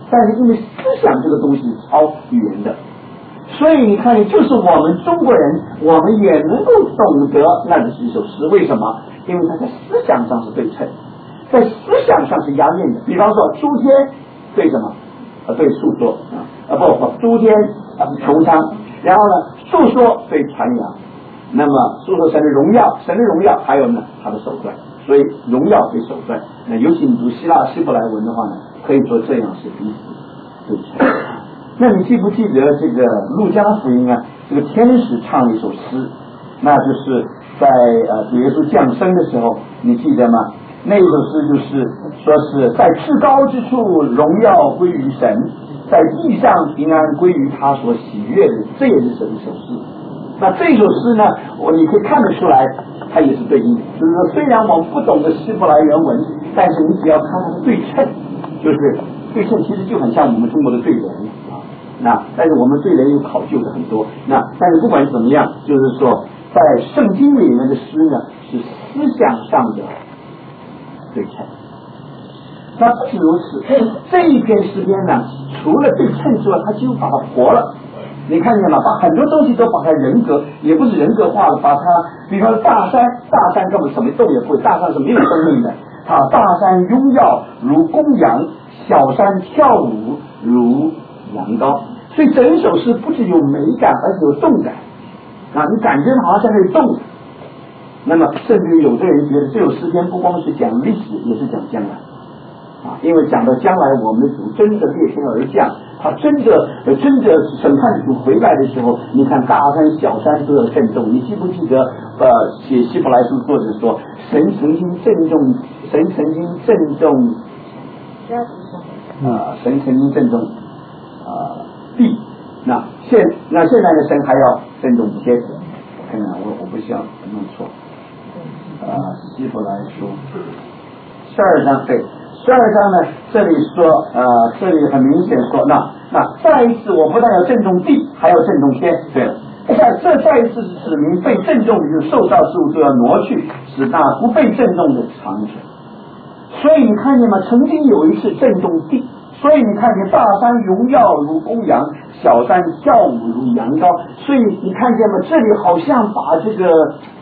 Speaker 2: 但是因为思想这个东西是超语言的，所以你看，就是我们中国人，我们也能够懂得那是一首诗。为什么？因为它在思想上是对称，在思想上是押韵的。比方说，诸天对什么？对诉说诸天穹苍，然后呢，诉说对传扬。那么诉说神的荣耀，神的荣耀还有呢他的手段，所以荣耀对手段。那尤其你读希腊希伯来文的话呢，可以说这样是彼此对称。那你记不记得这个路加福音啊？这个天使唱了一首诗，那就是在主耶稣降生的时候，你记得吗？那一首诗就是说是在至高之处荣耀归于神，在地上平安归于他所喜悦的，这也是这一首诗。那这首诗呢，你可以看得出来，它也是对应的。就是说，虽然我们不懂得希伯来原文，但是你只要看它的对称，就是对称，其实就很像我们中国的对联啊。那但是我们对联有考究的很多。那但是不管怎么样，就是说，在圣经里面的诗呢，是思想上的对称。那不仅如此，这一篇诗篇呢，除了对称之外，它几乎把它活了。你看见了，把很多东西都把它人格，也不是人格化了，把它，比方说大山根本什么动也不会，大山是没有生命的，大山拥耀如公羊，小山跳舞如羊羔。所以整首诗不只有美感，而且有动感啊，你感觉好像在那里动。那么甚至有的人觉得这首诗篇不光是讲历史，也是讲将来啊，因为讲到将来我们的主真的裂天而降，他真的审判主回来的时候，你看大山小山都要震动。你记不记得写希伯来书作者说，神曾经震动神曾经震动地，那现在的神还要震动天子。我看看我不想弄错，希伯来书12章，对12章呢，这里说这里很明显说，那再一次我不但要震动地，还要震动天。对了，这再一次是指明被震动的就是受造之物都要挪去，使那不被震动的长存。所以你看见吗？曾经有一次震动地，所以你看见大山荣耀如公羊，小山跳舞如羊羔。所以你看见吗？这里好像把这个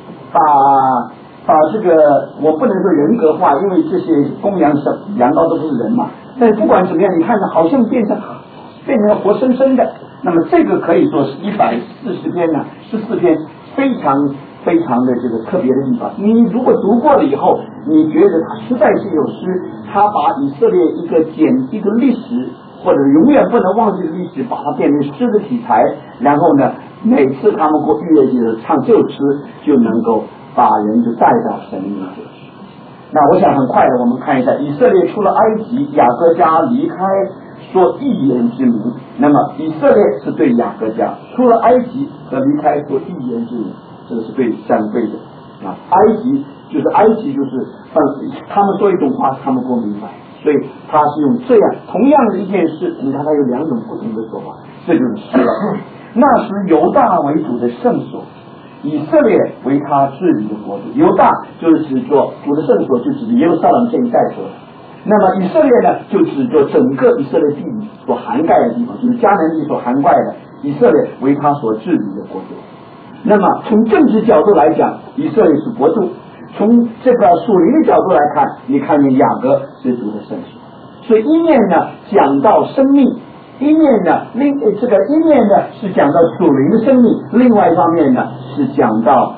Speaker 2: 我不能说人格化，因为这些公羊羊羔都不是人嘛。但是不管怎么样，你看着好像变成活生生的。那么这个可以说是140篇呢，14篇非常的这个特别的地方。你如果读过了以后，你觉得它实在是有诗，它把以色列一个历史或者永远不能忘记的历史，把它变成诗的题材，然后呢，每次他们过逾越节的唱这首诗，就能够把人就带到神里面去。那我想很快的，我们看一下以色列出了埃及，雅各家离开，说一言之名。那么以色列是对雅各家，出了埃及和离开说一言之名，这个是对相对的啊。埃及就是他们说一种话，他们不明白，所以他是用这样同样的一件事，你看他有两种不同的说法，这就是诗了。那时犹大为主的圣所，以色列为他治理的国度。犹大就是指作主的圣所，就指耶路撒冷这一带所。那么以色列呢，就指作整个以色列地所涵盖的地方，就是迦南地所涵盖的，以色列为他所治理的国度。那么从政治角度来讲，以色列是国度；从这个属灵的角度来看，你看见雅各是主的圣所。所以一面呢讲到生命，一面呢是讲到属灵的生命，另外一方面呢是讲到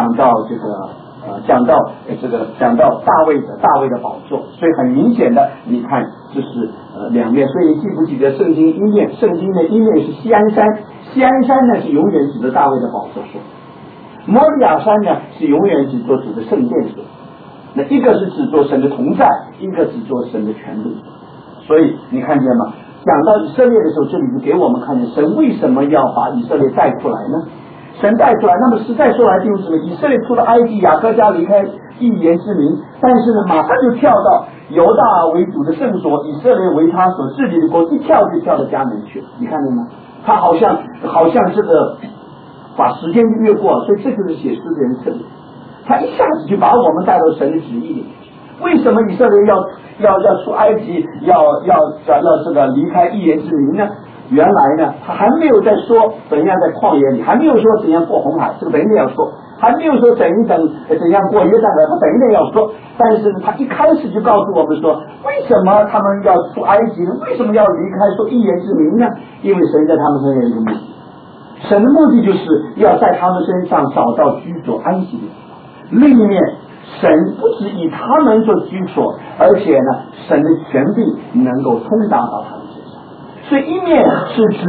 Speaker 2: 大卫的宝座。所以很明显的，你看这是两面。所以记不记得圣经的一面是锡安山，锡安山呢是永远指着大卫的宝座所，摩利亚山呢是永远指着主的圣殿所。那一个是指着神的同在，一个指着神的权柄。所以你看见吗？讲到以色列的时候，这里就给我们看见神为什么要把以色列带出来呢？神带出来，那么实在说来就是以色列出了埃及，雅各家离开一言之名，但是呢马上就跳到犹大为主的圣所，以色列为他所治理的国，一跳就跳到迦南去了。你看见吗？他好像这个把时间越过，所以这就是写诗的人特点，他一下子就把我们带到神的旨意里。为什么以色列要出埃及，要这个离开一言之名呢？原来呢，他还没有在说怎样在旷野里，还没有说怎样过红海，这个等一等要说，还没有说怎样过约旦河，他等一等要说。但是呢，他一开始就告诉我们说，为什么他们要出埃及呢？为什么要离开说一言之名呢？因为神在他们身上有一个目的，神的目的就是要在他们身上找到居所安息的地方。另一面，神不止以他们做居所，而且呢，神的权柄能够通达到他们身上。所以一面是指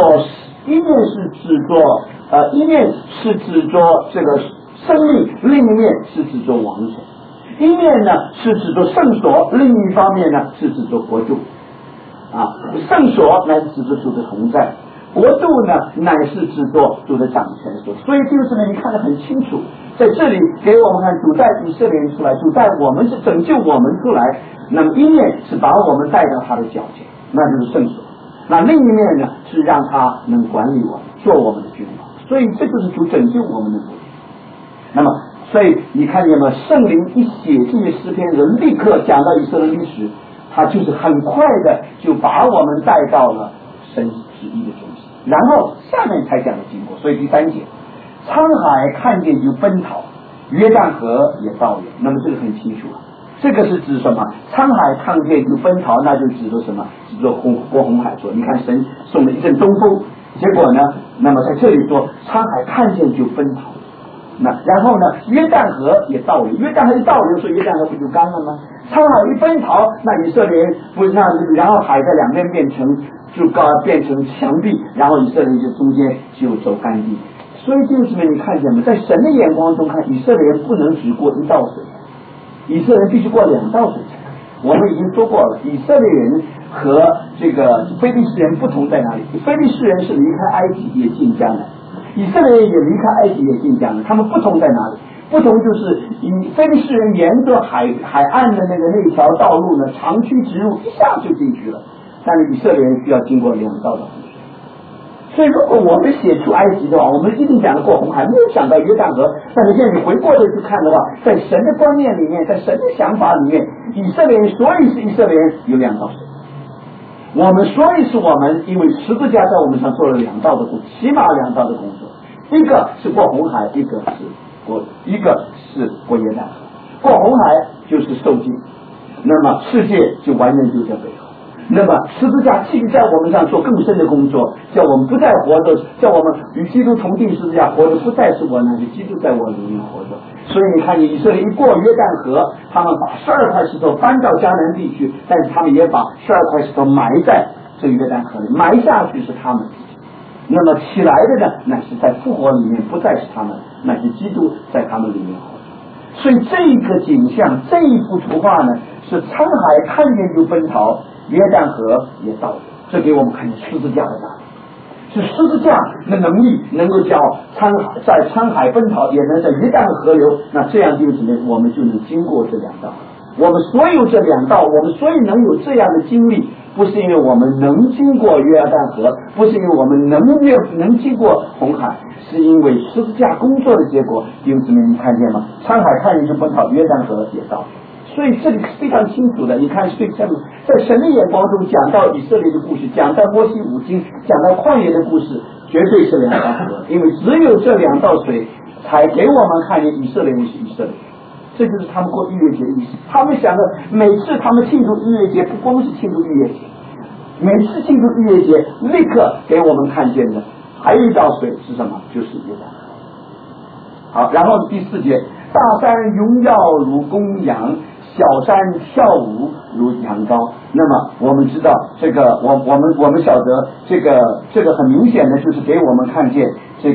Speaker 2: 着这个生命，另一面是指着王权。一面呢是指着圣所，另一方面呢是指着国度。圣所乃是指着主的同在，国度呢乃是指着主的掌权所。所以弟兄姊妹，你看得很清楚，在这里给我们看主带以色列人出来，主带我们是拯救我们出来。那么一面是把我们带到他的脚前，那就是圣所。那另一面呢是让他能管理我们，做我们的君王。所以这就是主拯救我们的目的。那么所以你看见吗？圣灵一写这些诗篇，人立刻讲到以色列历史，他就是很快的就把我们带到了神旨意的中心。然后下面才讲的经过。所以第3节，沧海看见就奔逃，约旦河也倒流。那么这个很清楚这个是指什么？沧海看见就奔逃，那就指着什么？指着过红海说，你看神送了一阵东风，结果呢，那么在这里说沧海看见就奔逃。那然后呢，约旦河也倒流，约旦河一倒流，所以约旦河不就干了吗？沧海一奔逃，那以色列人不那，然后海在两边变成墙壁，然后以色列人就中间就走干地。所以弟兄姊妹，你看见没？在神的眼光中看，以色列人不能只过一道水，以色列人必须过2道水。我们已经说过了，以色列人和这个非利士人不同在哪里？非利士人是离开埃及也进迦南，以色列人也离开埃及也进迦南，他们不同在哪里？不同就是非利士人沿着海岸的那条道路呢，长驱直入，一下就进去了。但是以色列人需要经过2道的洪水。所以如果我们写出埃及的话，我们一定讲得过红海，没有想到约旦河。但是现在你回过头去看的话，在神的观念里面，在神的想法里面，以色列人所以是以色列人有2道水。我们所以是我们，因为十字架在我们上做了2道的工作，起码2道的工作，一个是过红海，一个是过约旦河。过红海就是受尽，那么世界就完全就在背后。那么十字架继续在我们上做更深的工作，叫我们不再活着，叫我们与基督同定十字架活着，不再是我，乃是基督在我里面活着。所以你看见以色列一过约旦河，他们把12块石头搬到迦南地区，但是他们也把12块石头埋在这个约旦河里，埋下去是他们。那么起来的呢，乃是在复活里面不再是他们，乃是基督在他们里面活着。所以这个景象，这一幅图画呢，是沧海看见就奔逃，约旦河也倒流。这给我们看见十字架的大能，是十字架的能力能够叫在沧海奔逃，也能在约旦河流。那这样就是呢，我们就能经过这2道。我们所有这2道，我们所以能有这样的经历，不是因为我们能经过约旦河，不是因为我们能经过红海，是因为十字架工作的结果。弟兄姊妹，你看见吗？沧海看见就奔逃，约旦河也倒流。所以这里是非常清楚的。你看，在神的眼光中讲到以色列的故事，讲到摩西五经，讲到旷野的故事，绝对是2道河，因为只有这2道水才给我们看见以色列人是以色列人。这就是他们过逾越节的意思。他们想的，每次他们庆祝逾越节，不光是庆祝逾越节，每次庆祝逾越节，立刻给我们看见的还有一道水是什么？就是约旦河。好，然后第4节，大山荣耀如公羊，小山跳舞如羊羔。那么我们知道这个，我们晓得这个很明显的就是给我们看见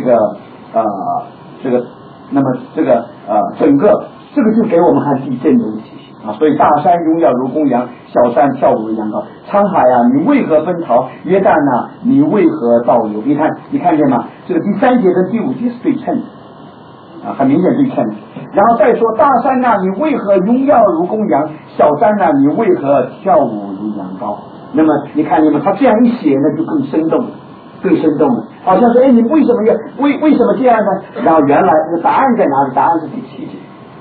Speaker 2: 那么整个。这个就给我们看地震的情形啊，所以大山荣耀如公羊，小山跳舞如羊羔。沧海啊，你为何奔逃？约旦啊，你为何倒流？你看见吗？这个第3节跟第5节是对称的啊，很明显对称的。然后再说大山啊，你为何荣耀如公羊？小山啊，你为何跳舞如羊羔？那么你看见吗？他这样一写呢，就更生动了。好像说，你为什么要为什么这样呢？然后原来这个答案在哪里？答案是第7节。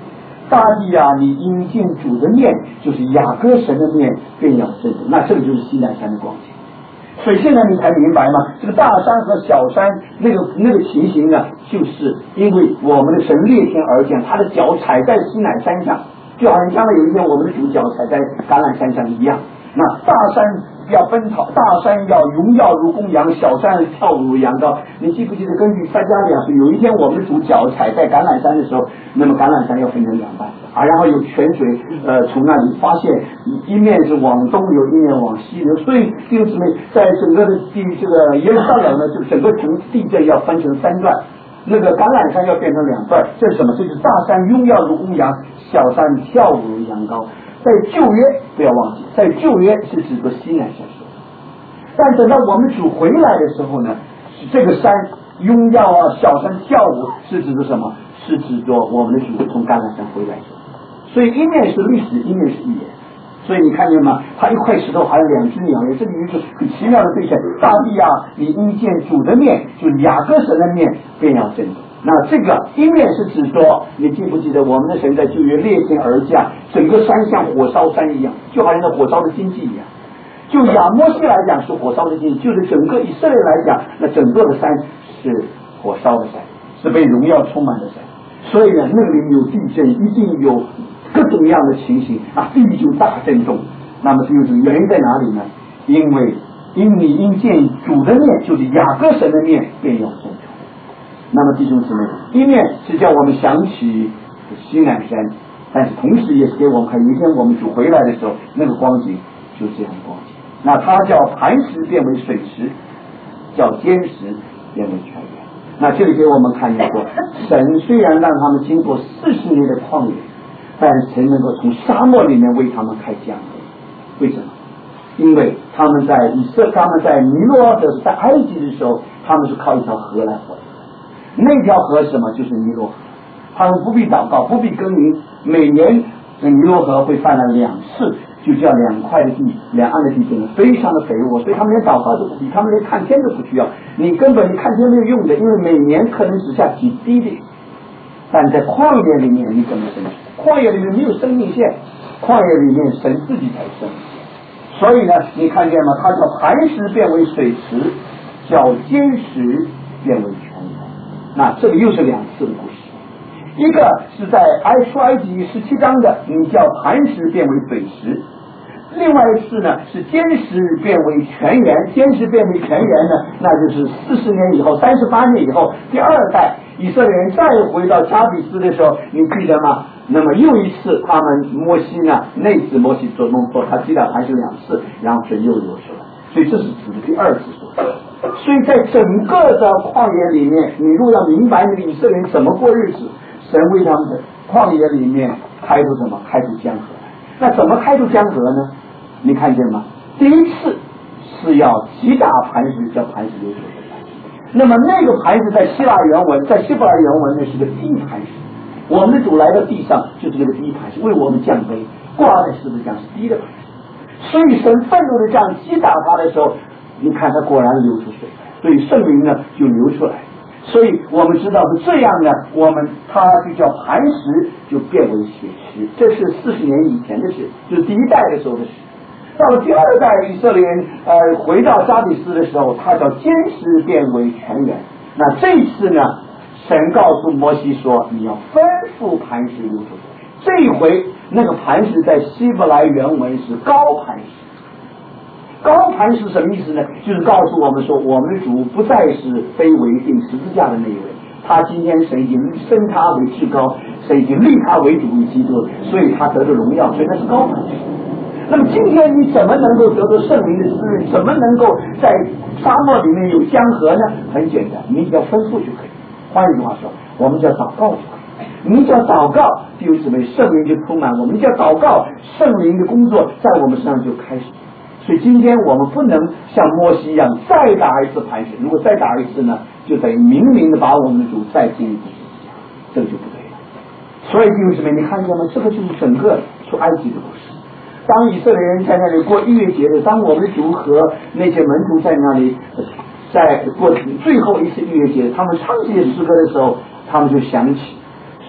Speaker 2: 大地啊，你因见主的面，就是雅各神的面，便要震动。那这个就是西乃山的光景。所以现在你才明白吗？这个大山和小山那个情形呢，就是因为我们的神裂天而降，他的脚踩在西乃山上，就好像将来有一天我们的主脚踩在橄榄山上一样。那大山要奔跑，大山要荣耀如公羊，小山跳舞如羊羔。你记不记得根据撒迦利亚书，有一天我们的主脚踩在橄榄山的时候，那么橄榄山要分成两半啊，然后有泉水从那里发现一面是往东流，一面往西流。所以弟兄姊妹，在整个的这个耶路撒冷呢，就整个城地震要分成三段。那个橄榄山要变成两段，这是什么？这就是大山荣耀如公羊，小山跳舞如羊羔。在旧约不要忘记，在旧约是指着西乃山说的，但等到我们主回来的时候呢，是这个山荣耀啊，小山跳舞是指着什么？是指着我们的主从橄榄山回来说。所以一面是历史，一面是预言。所以你看见吗？它一块石头还有两只鸟，这里有一个很奇妙的对象。大地啊，你因见主的面，就是雅各神的面，便要震动。那这个一面是指说，你记不记得我们的神在旧约裂天而降，整个山像火烧山一样，就好像那火烧的荆棘一样。就亚摩西来讲是火烧的荆棘，就是整个以色列来讲，那整个的山是火烧的山，是被荣耀充满的山。所以呢，那里有地震，一定有各种样的情形啊，地就大震动。那么就是原因在哪里呢？因为你因见主的面，就是雅各神的面，便要震动。那么弟兄姊妹，一面是叫我们想起西乃山，但是同时也是给我们看，有一天我们主回来的时候，那个光景就这样的光景。那它叫磐石变为水石，叫坚石变为泉源。那这里给我们看一个，神虽然让他们经过40年的旷野，但神能够从沙漠里面为他们开江河。为什么？因为他们在尼罗的在埃及的时候，他们是靠一条河来活的。那条河是什么？就是尼罗河。他们不必祷告，不必耕耘，每年尼罗河会泛滥2次，就叫2块的地，两岸的地变得非常的肥沃，所以他们连祷告都不必，他们连看天都不需要。你看天没有用的，因为每年可能只下几滴的。但在旷野里面，你怎么生存？旷野里面没有生命线，旷野里面神自己才生命线。所以呢，你看见吗？它叫磐石变为水池，叫坚石变为泉源。那这里又是2次的故事，一个是在出埃及17章的，你叫磐石变为水石；另外一次呢是坚石变为泉源。坚石变为泉源呢，那就是40年以后，38年以后，第2代以色列人再回到加比斯的时候，你记得吗？那么又一次，他们摩西呢，那次摩西做弄错，他击打磐石2次，然后水又流出来，所以这是指的第2次说。所以在整个的旷野里面，你如果要明白那个以色列人怎么过日子，神为他们的旷野里面开出什么？开出江河来。那怎么开出江河呢？你看见吗？第一次是要击打磐石，叫磐石流出来。那么那个磐石在希伯来原文呢是个第一磐石。我们的主来到地上就是这个第一磐石，为我们降杯，挂在十字架是第一个磐石。所以神愤怒的这样击打他的时候，你看他果然流出水来，所以圣灵呢就流出来。所以我们知道是这样呢，它就叫磐石就变为血石，这是40年以前的事，就是第1代的时候的事。到了第2代以色列人回到加比斯的时候，它叫坚石变为泉源。那这一次呢，神告诉摩西说，你要吩咐磐石流出水。这一回那个磐石在希伯来原文是高磐石。高磐石什么意思呢？就是告诉我们说，我们的主不再是非为定十字架的那一位，他今天神已经升他为至高，神已经立他为主与基督，所以他得着荣耀，所以那是高磐石。那么今天你怎么能够得到圣灵的滋润？怎么能够在沙漠里面有江河呢？很简单，你只要吩咐就可以。换一句话说，我们只要祷告就可以。你只要祷告，弟兄姊妹，圣灵就充满我们；你只要祷告，圣灵的工作在我们身上就开始。所以今天我们不能像摩西一样再打一次磐石，如果再打一次呢，就等于明明的把我们的主再进一步这个就不对了。所以弟兄姊妹，你看见吗？这个就是整个出埃及的故事。当以色列人在那里过逾越节的，当我们的主和那些门徒在那里在过最后一次逾越节，他们唱这些诗歌的时候，他们就想起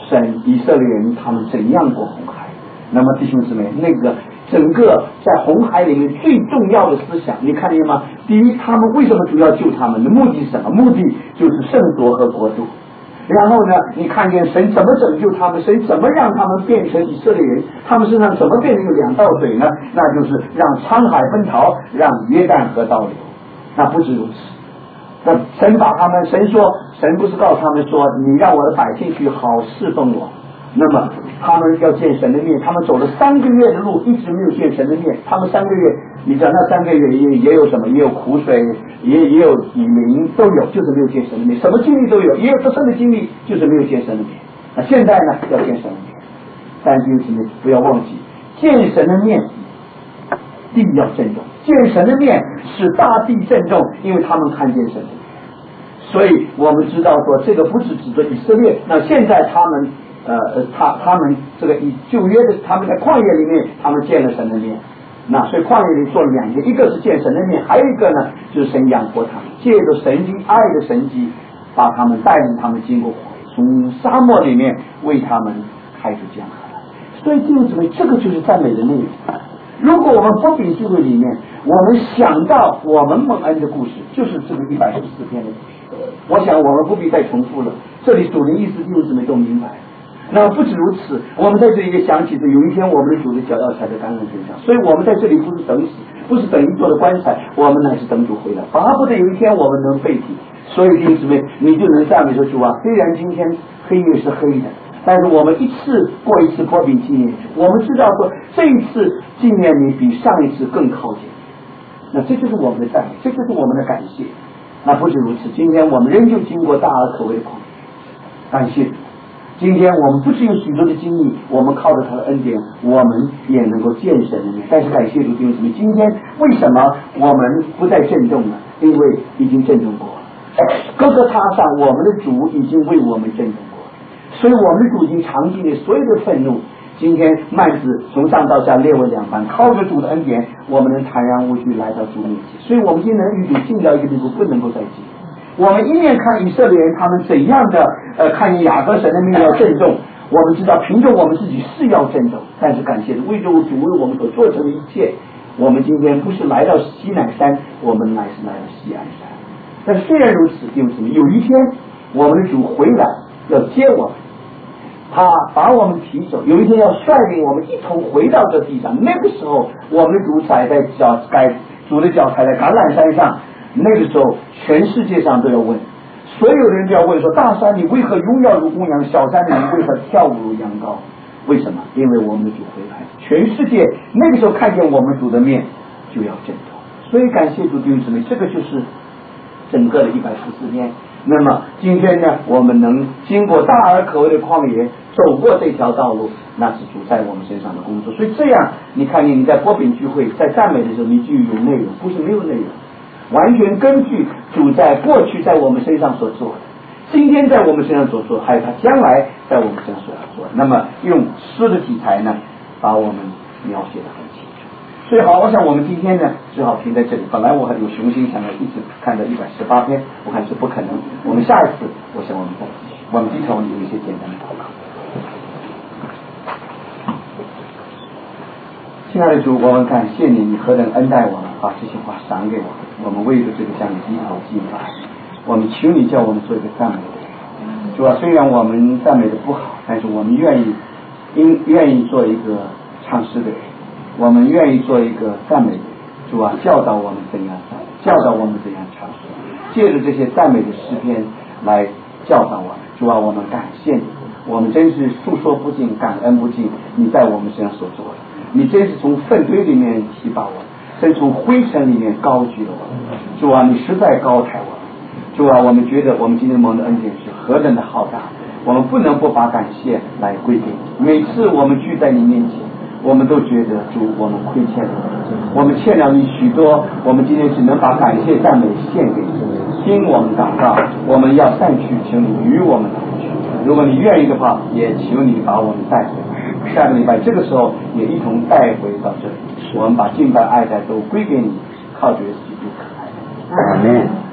Speaker 2: 神以色列人他们怎样过红海。那么弟兄姊妹，那个整个在红海里面最重要的思想，你看见吗？第一，他们为什么主要救他们的目的是什么？目的就是圣国和国度。然后呢，你看见神怎么拯救他们，神怎么让他们变成以色列人，他们身上怎么变成有2道水呢？那就是让沧海奔逃，让约旦河倒流。那不止如此，那神把他们，神不是告诉他们说，你让我的百姓去好侍奉我，那么他们要见神的面，他们走了3个月的路，一直没有见神的面。他们3个月，你知道那3个月也有什么？也有苦水，也有雨淋，都有，就是没有见神的面。什么经历都有，也有得胜的经历，就是没有见神的面。那现在呢，要见神的面，但是你不要忘记，见神的面，地要震动；见神的面使大地震动，因为他们看见神的面。所以我们知道说，这个不是指着以色列。那现在他们这个以旧约的，他们在旷野里面，他们见了神的面。那所以旷野里做了2件，一个是见神的面，还有一个呢，就是神养活他们，借着神经爱的神迹，把他们带领他们经过从沙漠里面为他们开出江河来。所以弟兄姊妹，这个就是赞美的内容。如果我们不比聚会里面，我们想到我们蒙恩的故事，就是这个114篇的故事。我想我们不必再重复了，这里主的意思弟兄姊妹都明白。那不止如此，我们在这里也想起有一天我们的主的脚要踩在橄榄身上，所以我们在这里不是等死，不是等一座的棺材，我们乃是等主回来，巴不得有一天我们能被提。所以弟兄姊妹，你就能赞美说，主啊，虽然今天黑夜是黑的，但是我们一次过一次破饼纪念，我们知道说这一次纪念你比上一次更靠近。那这就是我们的赞美，这就是我们的感谢。那不止如此，今天我们仍旧经过大而可畏的旷野，感谢主。今天我们不是有许多的经历，我们靠着他的恩典，我们也能够见神的面。但是感谢主弟兄姊妹，今天为什么我们不再震动呢？因为已经震动过了。各个他上，我们的主已经为我们震动过了，所以我们的主已经尝尽了所有的愤怒。今天幔子从上到下列为2班，靠着主的恩典，我们能坦然无惧来到主面前。所以我们今天能与主进到一个地步，不能够再进。我们一面看以色列人他们怎样的看见雅各神的命要震动，我们知道凭着我们自己是要震动，但是感谢主，为着主为我们所做成的一切，我们今天不是来到西乃山，我们乃是来到西安山。但是虽然如此，弟兄姊妹，有一天我们的主回来要接我们，他把我们提走，有一天要率领我们一同回到这地上。那个时候我们的主主的脚踩在橄榄山上，那个时候全世界上都要问，所有的人都要问说，大山你为何荣耀如公羊，小山你为何跳舞如羊羔？为什么？因为我们的主回来，全世界那个时候看见我们主的面就要震动。所以感谢主弟兄姊妹，这个就是整个的114天。那么今天呢，我们能经过大而可畏的旷野，走过这条道路，那是主在我们身上的工作。所以这样你看见你在波饼聚会在赞美的时候，你就有内容，不是没有内容，完全根据主在过去在我们身上所做的，今天在我们身上所做的，还有他将来在我们身上所要做的。那么用诗的题材呢，把我们描写得很清楚。所以好，我想我们今天呢只好停在这里。本来我还有雄心想要一直看到118篇，我看是不可能。我们下一次我想我们再继续，我们低头有一些简单的祷告。亲爱的主，我们感谢你，你何等恩待我们，把这些话赏给我们，我们为着这个向你低头敬拜。我们求你叫我们做一个赞美的人。主啊，虽然我们赞美的不好，但是我们愿意做一个唱诗的人，我们愿意做一个赞美的人。主啊，教导我们怎样赞美，教导我们怎样唱诗，借着这些赞美的诗篇来教导我们。主啊，我们感谢你，我们真是诉说不尽，感恩不尽你在我们身上所做的。你真是从粪堆里面提拔我们，真从灰尘里面高举了我们。主啊，你实在高抬我们。主啊，我们觉得我们今天蒙的恩典是何等的浩大，我们不能不把感谢来归给你。每次我们聚在你面前，我们都觉得主，我们亏欠了你，我们欠了你许多，我们今天只能把感谢赞美献给你。听我们祷告，我们要散去，请你与我们同去。如果你愿意的话，也求你把我们带回来。下个礼拜这个时候也一同带回到这里，我们把敬拜爱戴都归给你，靠着耶稣基督可爱的。
Speaker 1: 阿门。